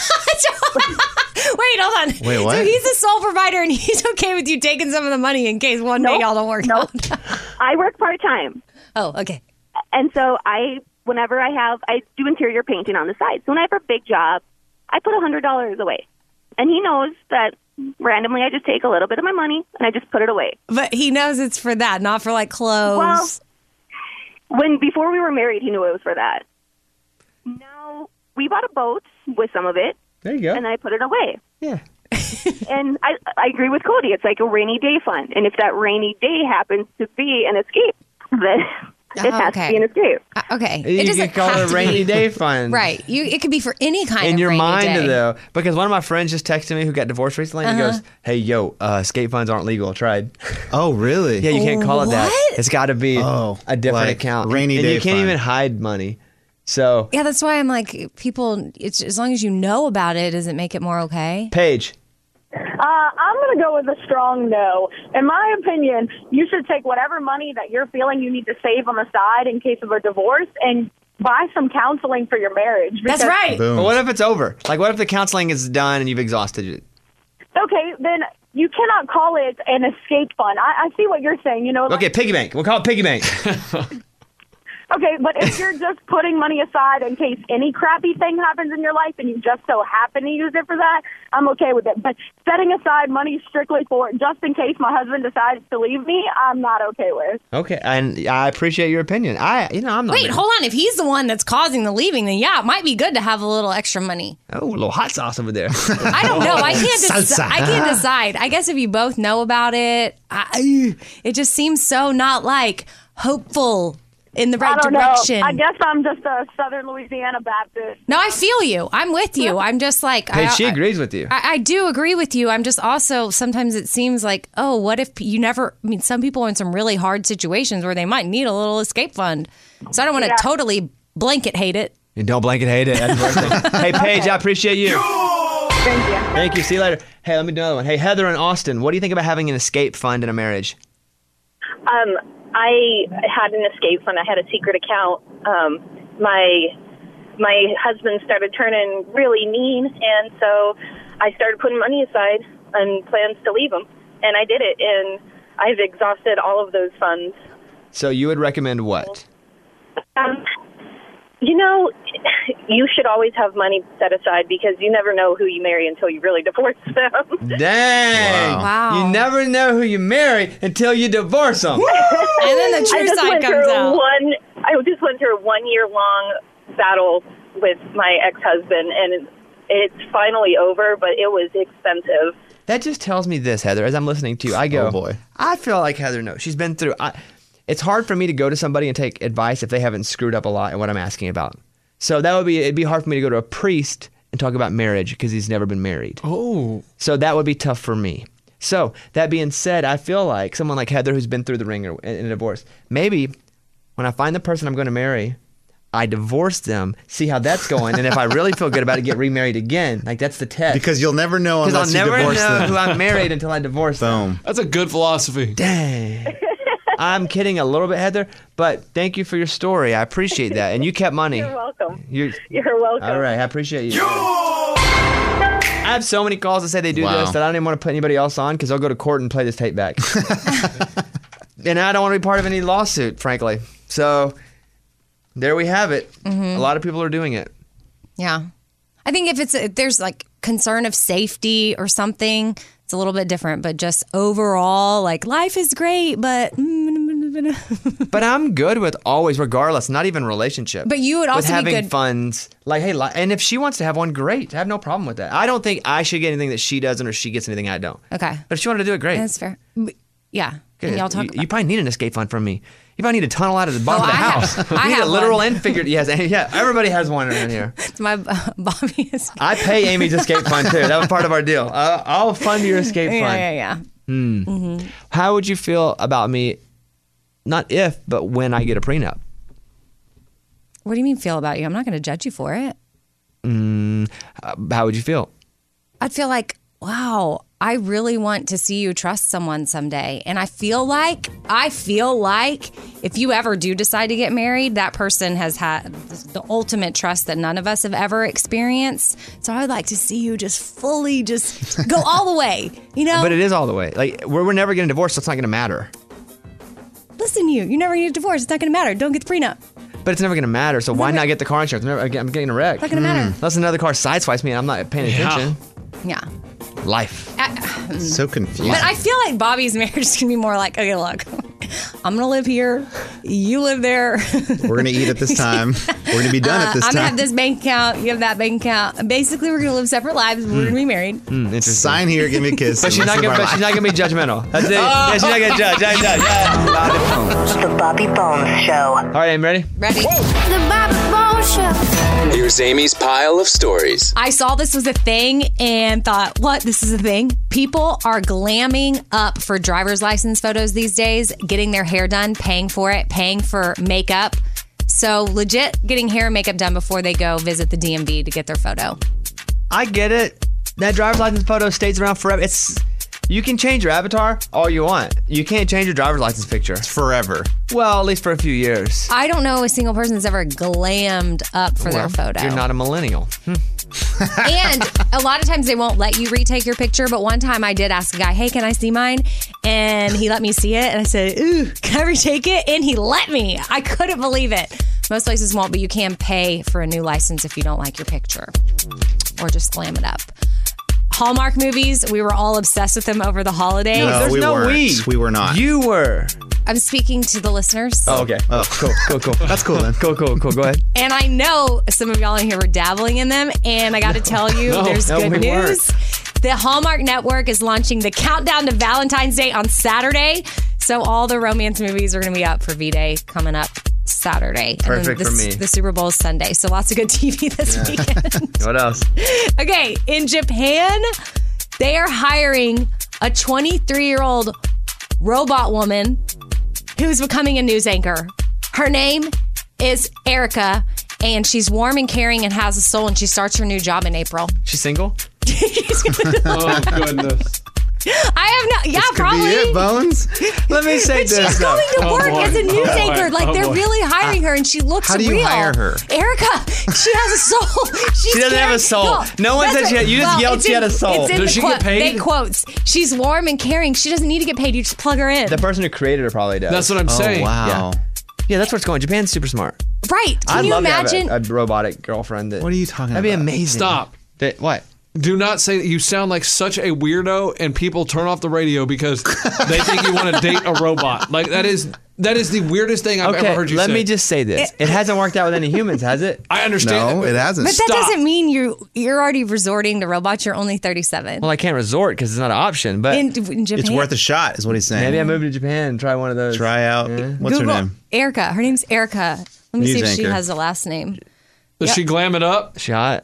Wait, hold on. Wait, what? So he's a sole provider, and he's okay with you taking some of the money in case one day Nope. y'all don't work Nope. out. I work part time. Oh, okay. And so I, whenever I have, I do interior painting on the side. So when I have a big job, I put a hundred dollars away, and he knows that randomly I just take a little bit of my money and I just put it away. But he knows it's for that, not for like clothes. Well, when before we were married, he knew it was for that. Now we bought a boat with some of it. There you go. And I put it away. Yeah. And I, I agree with Cody. It's like a rainy day fund. And if that rainy day happens to be an escape, then it has okay. to be an escape. Uh, okay. You it can doesn't call have it a to rainy be. day fund. Right. You. It could be for any kind In of your rainy mind, day. though, because one of my friends just texted me who got divorced recently, and Uh-huh. he goes, "Hey, yo, uh, escape funds aren't legal. I tried." Oh, really? Yeah, you can't call it that. What? It's got to be Oh, a different like account. rainy and day you can't fund. even hide money. So, Yeah, that's why I'm like, people. It's as long as you know about it, does it make it more okay? Paige. Uh, I'm going to go with a strong no. In my opinion, you should take whatever money that you're feeling you need to save on the side in case of a divorce and buy some counseling for your marriage. That's because- right. But what if it's over? Like, what if the counseling is done and you've exhausted it? Okay, then you cannot call it an escape fund. I, I see what you're saying. You know, like- Okay, piggy bank. We'll call it piggy bank. Okay, but if you're just putting money aside in case any crappy thing happens in your life and you just so happen to use it for that, I'm okay with it. But setting aside money strictly for just in case my husband decides to leave me, I'm not okay with. Okay, and I appreciate your opinion. I, you know, I'm not. Wait, hold on. If he's the one that's causing the leaving, then yeah, it might be good to have a little extra money. Oh, a little hot sauce over there. I don't know. I can't. Deci- I can't decide. I guess if you both know about it, I, it just seems so not like hopeful in the right I don't direction. know. I guess I'm just a Southern Louisiana Baptist. No, I feel you. I'm with you. I'm just like. Hey, I, she I- agrees with you. I, I do agree with you. I'm just also sometimes it seems like, oh, what if you never? I mean, some people are in some really hard situations where they might need a little escape fund. So I don't want to Yeah. totally blanket hate it. And don't blanket hate it. That's the first thing. Hey, Paige, I appreciate you. Thank you. Thank you. See you later. Hey, let me do another one. Hey, Heather and Austin, what do you think about having an escape fund in a marriage? Um, I had an escape fund. I had a secret account. Um, my my husband started turning really mean, and so I started putting money aside and plans to leave him. And I did it, and I've exhausted all of those funds. So you would recommend what? Um, you know, you should always have money set aside because you never know who you marry until you really divorce them. Dang. Wow. You never know who you marry until you divorce them. And then the I true just side went comes through out. One, I just went through a one-year-long battle with my ex-husband, and it's finally over, but it was expensive. That just tells me this, Heather, as I'm listening to you. I go, Oh, boy. I feel like Heather knows. She's been through. I, it's hard for me to go to somebody and take advice if they haven't screwed up a lot in what I'm asking about. So that would be, it'd be hard for me to go to a priest and talk about marriage because he's never been married. Oh. So that would be tough for me. So that being said, I feel like someone like Heather who's been through the ringer in, in a divorce, maybe when I find the person I'm going to marry, I divorce them, see how that's going, and if I really feel good about it, get remarried again. Like that's the test. Because you'll never know Because unless I'll you never divorce know them. who I'm married until I divorce them. Boom. That's a good philosophy. Dang. I'm kidding a little bit, Heather, but thank you for your story. I appreciate that. And you kept money. You're welcome. You're, You're welcome. all right, I appreciate you. I have so many calls that say they do Wow. this that I don't even want to put anybody else on because they'll go to court and play this tape back. And I don't want to be part of any lawsuit, frankly. So there we have it. A lot of people are doing it. Yeah. I think if it's if there's like concern of safety or something, it's a little bit different. But just overall, like life is great, but But I'm good with always, regardless, not even relationship. But you would with also be having good- funds. Like, hey, li- and if she wants to have one, great. I have no problem with that. I don't think I should get anything that she doesn't or she gets anything I don't. okay, But if she wanted to do it, great. that's fair. B- Yeah, and y'all talk. you, you probably need an escape fund from me. You probably need a tunnel out of the bottom Oh, of the I have- house. I you need have a literal one. and figurative. Yes, yeah, everybody has one around here. It's my uh, Bobby is. I pay Amy's escape fund too. That was part of our deal. Uh, I'll fund your escape Yeah, fund. yeah, yeah. Hmm. Mm-hmm. How would you feel about me? Not if, but when I get a prenup. What do you mean feel about you? I'm not going to judge you for it. Mm, uh, how would you feel? I'd feel like, wow, I really want to see you trust someone someday. And I feel like, I feel like if you ever do decide to get married, that person has had the ultimate trust that none of us have ever experienced. So I would like to see you just fully just go all the way, you know? But it is all the way. Like we're, we're never getting divorced, so it's not going to matter. Listen to you. You never get a divorce. It's not going to matter. Don't get the prenup. But it's never going to matter. So why not get the car insurance? I'm, never, I'm getting a wreck. It's not gonna matter. Unless another car sideswipes me and I'm not paying Yeah. attention. Yeah. Life. I- So confusing. But I feel like Bobby's marriage is going to be more like, okay, look, I'm going to live here. You live there. We're going to eat at this time. We're going to be done Uh, at this I'm time. going to have this bank account. You have that bank account. And basically, we're going to live separate lives. We're going to be married. Mm, interesting. Sign here, give me a kiss. But she's and not let's gonna. live our But she's life. not gonna be judgmental. That's it. Yeah, she's not gonna judge. Judge, judge. Yeah. The Bobby Bones Show. All right, I'm ready. Ready? The Bobby Bones Show. Here's Amy's pile of stories. I saw this was a thing and thought, what? This is a thing? People are glamming up for driver's license photos these days, getting their hair done, paying for it, paying for makeup. So legit getting hair and makeup done before they go visit the D M V to get their photo. I get it. That driver's license photo stays around forever. It's you can change your avatar all you want. You can't change your driver's license picture. It's forever. Well, at least for a few years. I don't know a single person that's ever glammed up for their Well, photo. You're not a millennial. Hmm. And a lot of times they won't let you retake your picture. But one time I did ask a guy, hey, can I see mine? And he let me see it. And I said, ooh, can I retake it? And he let me. I couldn't believe it. Most places won't, but you can pay for a new license if you don't like your picture. Or just glam it up. Hallmark movies, we were all obsessed with them over the holidays. No, There's we no weren't. we. We were not. You were. I'm speaking to the listeners. Oh, okay. Oh, cool, cool, cool. That's cool then. Cool, cool, cool. Go ahead. And I know some of y'all in here were dabbling in them. And I got to tell you, No, there's no, good we news. weren't. The Hallmark Network is launching the Countdown to Valentine's Day on Saturday. So all the romance movies are going to be up for V-Day coming up Saturday. And then Perfect the, for me. The Super Bowl is Sunday. So lots of good T V this Yeah. weekend. What else? Okay, in Japan, they are hiring a twenty-three-year-old robot woman who's becoming a news anchor. Her name is Erica, and she's warm and caring and has a soul, and she starts her new job in April. She's single? Oh, goodness. I have no, yeah, This could probably. be it, Bones. Let me say But this. she's though. going to Oh, work boy. as a news Oh, boy. anchor. Like, Oh, they're boy. really hiring her, and she looks How do you real. hire her? Erica, she has a soul. She's She doesn't have a caring- soul. No one that's said she had- you just well, yelled it's she in- had a soul. It's in Does the she quote, get paid? They quotes. She's warm and caring. She doesn't need to get paid. You just plug her in. The person who created her probably does. That's what I'm Oh, saying. wow. Yeah. Yeah, that's what's going. Japan's super smart. right. Can I'd you love imagine? to have a, a robotic girlfriend. That, What are you talking That'd be about? amazing. Stop. That, what? Do not say that. You sound like such a weirdo, and people turn off the radio because they think you want to date a robot. Like that is that is the weirdest thing I've Okay, ever heard you let say. me just say this. It, hasn't worked out with any humans, has it? I understand. No, it hasn't. but that Stop. doesn't mean you you're already resorting to robots. You're only thirty-seven. Well, I can't resort because it's not an option, but in, in Japan, It's worth a shot, is what he's saying. maybe I move to Japan and try one of those. Try out. Yeah. What's Google her name? Erica. Her name's Erica. Let me News see if she anchor. has a last name. Does she glam it up? Shot.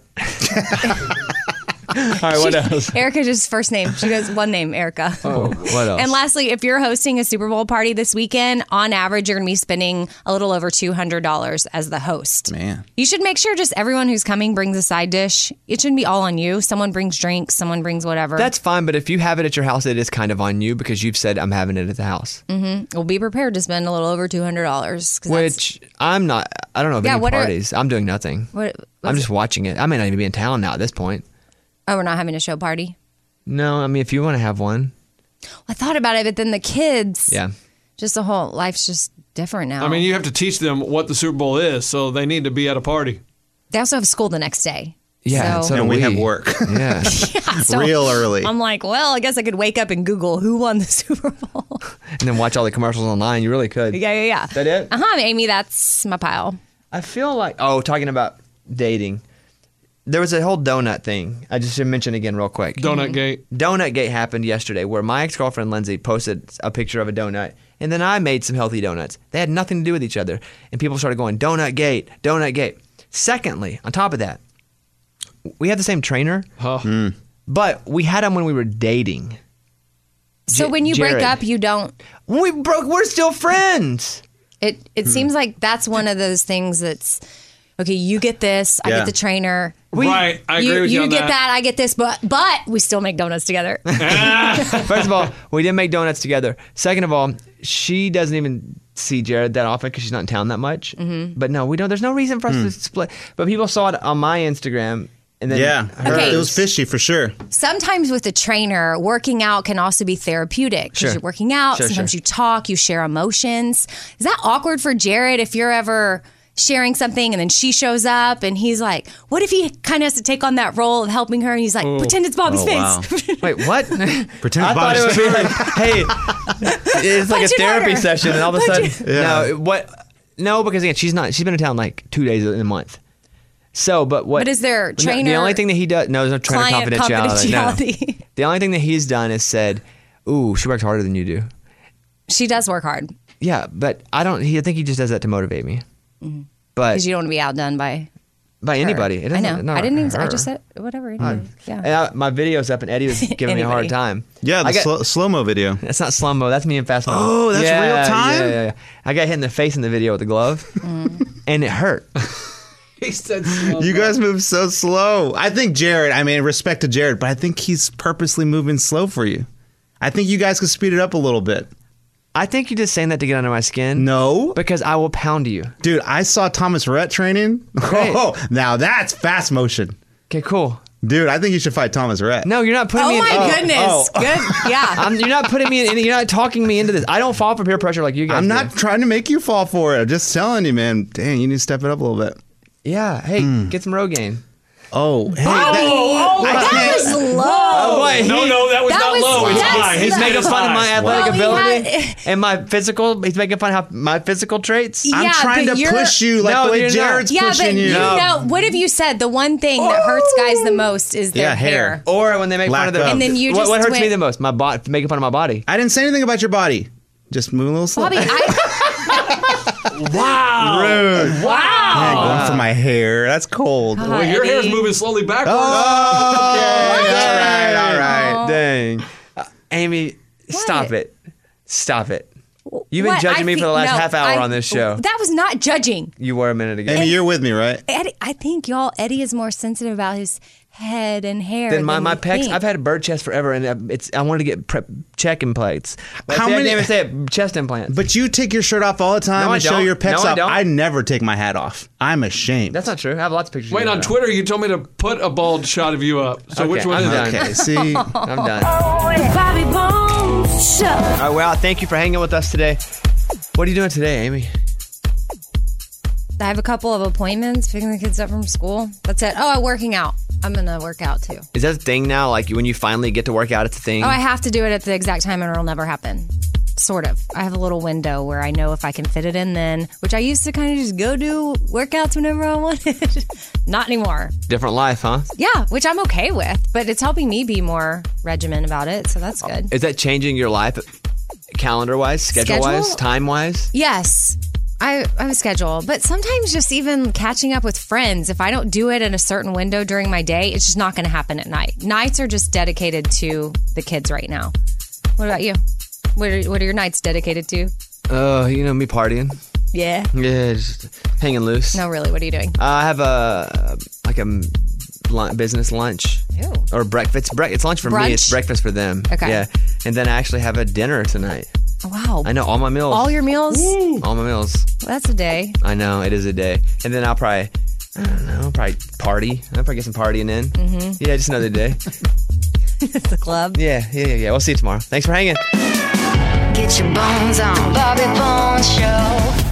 All right, what else? Erica, just first name. She goes one name, Erica. Oh, what else? And lastly, if you're hosting a Super Bowl party this weekend, on average, you're going to be spending a little over two hundred dollars as the host. Man. You should make sure just everyone who's coming brings a side dish. It shouldn't be all on you. Someone brings drinks, someone brings whatever. That's fine, but if you have it at your house, it is kind of on you because you've said I'm having it at the house. Mm-hmm. Well, be prepared to spend a little over two hundred dollars. Which I'm not. I don't know of Yeah, any what are- parties. I'm doing nothing. What, I'm what's- just watching it. I may not even be in town now at this point. Oh, we're not having a show party? No, I mean if you want to have one, I thought about it, but then the kids, yeah. just the whole life's just different now. I mean, you have to teach them what the Super Bowl is, so they need to be at a party. They also have school the next day. Yeah, So- so do And we we have work. Yeah. Yeah, so Real early. I'm like, well, I guess I could wake up and Google who won the Super Bowl. And then watch all the commercials online. You really could. yeah, yeah, yeah. Is that it? Uh huh, Amy, that's my pile. I feel like oh, talking about dating. There was a whole donut thing. I just should mention again real quick. Donut Gate. Donut Gate happened yesterday where my ex-girlfriend Lindsay posted a picture of a donut and then I made some healthy donuts. They had nothing to do with each other. And people started going, Donut Gate, Donut Gate. Secondly, on top of that, we had the same trainer, Huh. but we had him when we were dating. So J- when you break Jared. up, you don't. When we broke, we're still friends. It it seems like that's one of those things that's okay. You get this, I Yeah. get the trainer. Right, I agree you with you on get that. that. I get this, but but we still make donuts together. First of all, we didn't make donuts together. Second of all, she doesn't even see Jared that often because she's not in town that much. Mm-hmm. But no, we don't. There's no reason for us to split. But people saw it on my Instagram, and then Yeah. Okay. It was fishy for sure. Sometimes with the trainer, working out can also be therapeutic because Sure. you're working out. Sure, sometimes sure. you talk, you share emotions. Is that awkward for Jared if you're ever sharing something and then she shows up and he's like, what if he kind of has to take on that role of helping her and he's like, pretend it's Bobby's Oh, face. wow. Wait, what? Pretend I it's thought it would Bobby's be like, hey, it's like Punch a it therapy harder. session, and all of a Punch sudden, it. Yeah. no, what? No, because again, she's not. She's been in town like two days in a month. So, but what? But is there no, trainer- the only thing that he does, no, there's no trainer Client confidentiality. No. confidentiality. The only thing that he's done is said, "Ooh, she works harder than you do." She does work hard Yeah, but I don't. He, I think he just does that to motivate me. But because you don't want to be outdone by by her. anybody, it I doesn't- know. not I didn't even. I her. just said whatever. Anyway. Yeah. And I, my video's up, and Eddie was giving me a hard Anybody. time. Yeah, the I got- slow, slow-mo video. That's not slow mo. That's me and Fast Mo. Oh, that's Yeah, real time? Yeah, yeah, yeah. I got hit in the face in the video with the glove, and it hurt. He said slow. You guys move so slow. I think Jared, I mean, respect to Jared, but I think he's purposely moving slow for you. I think you guys could speed it up a little bit. I think you're just saying that to get under my skin. No. Because I will pound you. Dude, I saw Thomas Rhett training. Great. Oh, now that's fast motion. Okay, cool. Dude, I think you should fight Thomas Rhett. No, you're not putting Oh me in. my goodness. Good. Yeah. I'm, you're not putting me in. You're not talking me into this. I don't fall for peer pressure like you guys. I'm not do. trying to make you fall for it. I'm just telling you, man. Dang, you need to step it up a little bit. Yeah. Hey, Mm. get some Rogaine. Oh, hey, Oh, I that can't- was low. Oh, boy, No, he- no, that was That not was- low. It's that's- high. He's He's made making us fun of my high. athletic Well, he ability had- and my physical. He's making fun of how my physical traits. I'm Yeah, trying but to you're- push you like No, the way you're not. Jared's Yeah, but pushing you you. know, what have you said? The one thing that hurts guys the most is their Yeah, hair. Or when they make Lack fun of their. of. And then you what, just what hurts went- me the most? My body, making fun of my body. I didn't say anything about your body. Just move a little slow. Bobby, I, Wow. Rude. wow. Yeah, going for my hair. That's cold. God. Well, your Eddie. hair's moving slowly backwards. Oh, okay. All right, all right. Oh. Dang. Uh, Amy, stop What? it. Stop it. You've been What? judging I me for think- the last no, half hour I- on this show. That was not judging. You were a minute ago. Amy, you're with me, right? Eddie, I think y'all, Eddie is more sensitive about his head and hair. Then my, than my you pecs, think. I've had a bird chest forever, and uh, it's I wanted to get pre- check-in plates. But How see, I many- can't even say it, chest implants. But you take your shirt off all the time No, I and show don't. your pecs No, I off. don't. I never take my hat off. I'm ashamed. That's not true. I have lots of pictures. Wait, of you on right now. Twitter, you told me to put a bald shot of you up. So Okay, which one I'm is done. it? Okay, see. I'm done. Bobby Bones Show. All right, well, thank you for hanging with us today. What are you doing today, Amy? I have a couple of appointments, picking the kids up from school. That's it. Oh, I'm working out. I'm going to work out too. Is that a thing now? Like when you finally get to work out, it's a thing? Oh, I have to do it at the exact time and it'll never happen. Sort of. I have a little window where I know if I can fit it in then, which I used to kind of just go do workouts whenever I wanted. Not anymore. Different life, huh? Yeah, which I'm okay with, but it's helping me be more regimented about it, so that's good. Is that changing your life calendar-wise, schedule-wise, Schedule? time-wise? Yes. I, I have a schedule, but sometimes just even catching up with friends, if I don't do it in a certain window during my day, it's just not going to happen at night. Nights are just dedicated to the kids right now. What about you? What are, what are your nights dedicated to? Oh, you know, me partying. Yeah. Yeah, just hanging loose. No, really, what are you doing? Uh, I have a, like a lun- business lunch. Ew. Or breakfast. Bre- it's lunch for Brunch? me. It's breakfast for them. Okay. Yeah. And then I actually have a dinner tonight. Oh, wow. I know, all my meals. All your meals? All my meals. That's a day. I know, it is a day. And then I'll probably, I don't know, probably party. I'll probably get some partying in. Mhm. Yeah, just another day. It's a club. Yeah, yeah, yeah, yeah. We'll see you tomorrow. Thanks for hanging. Get your bones on. Bobby Bones Show.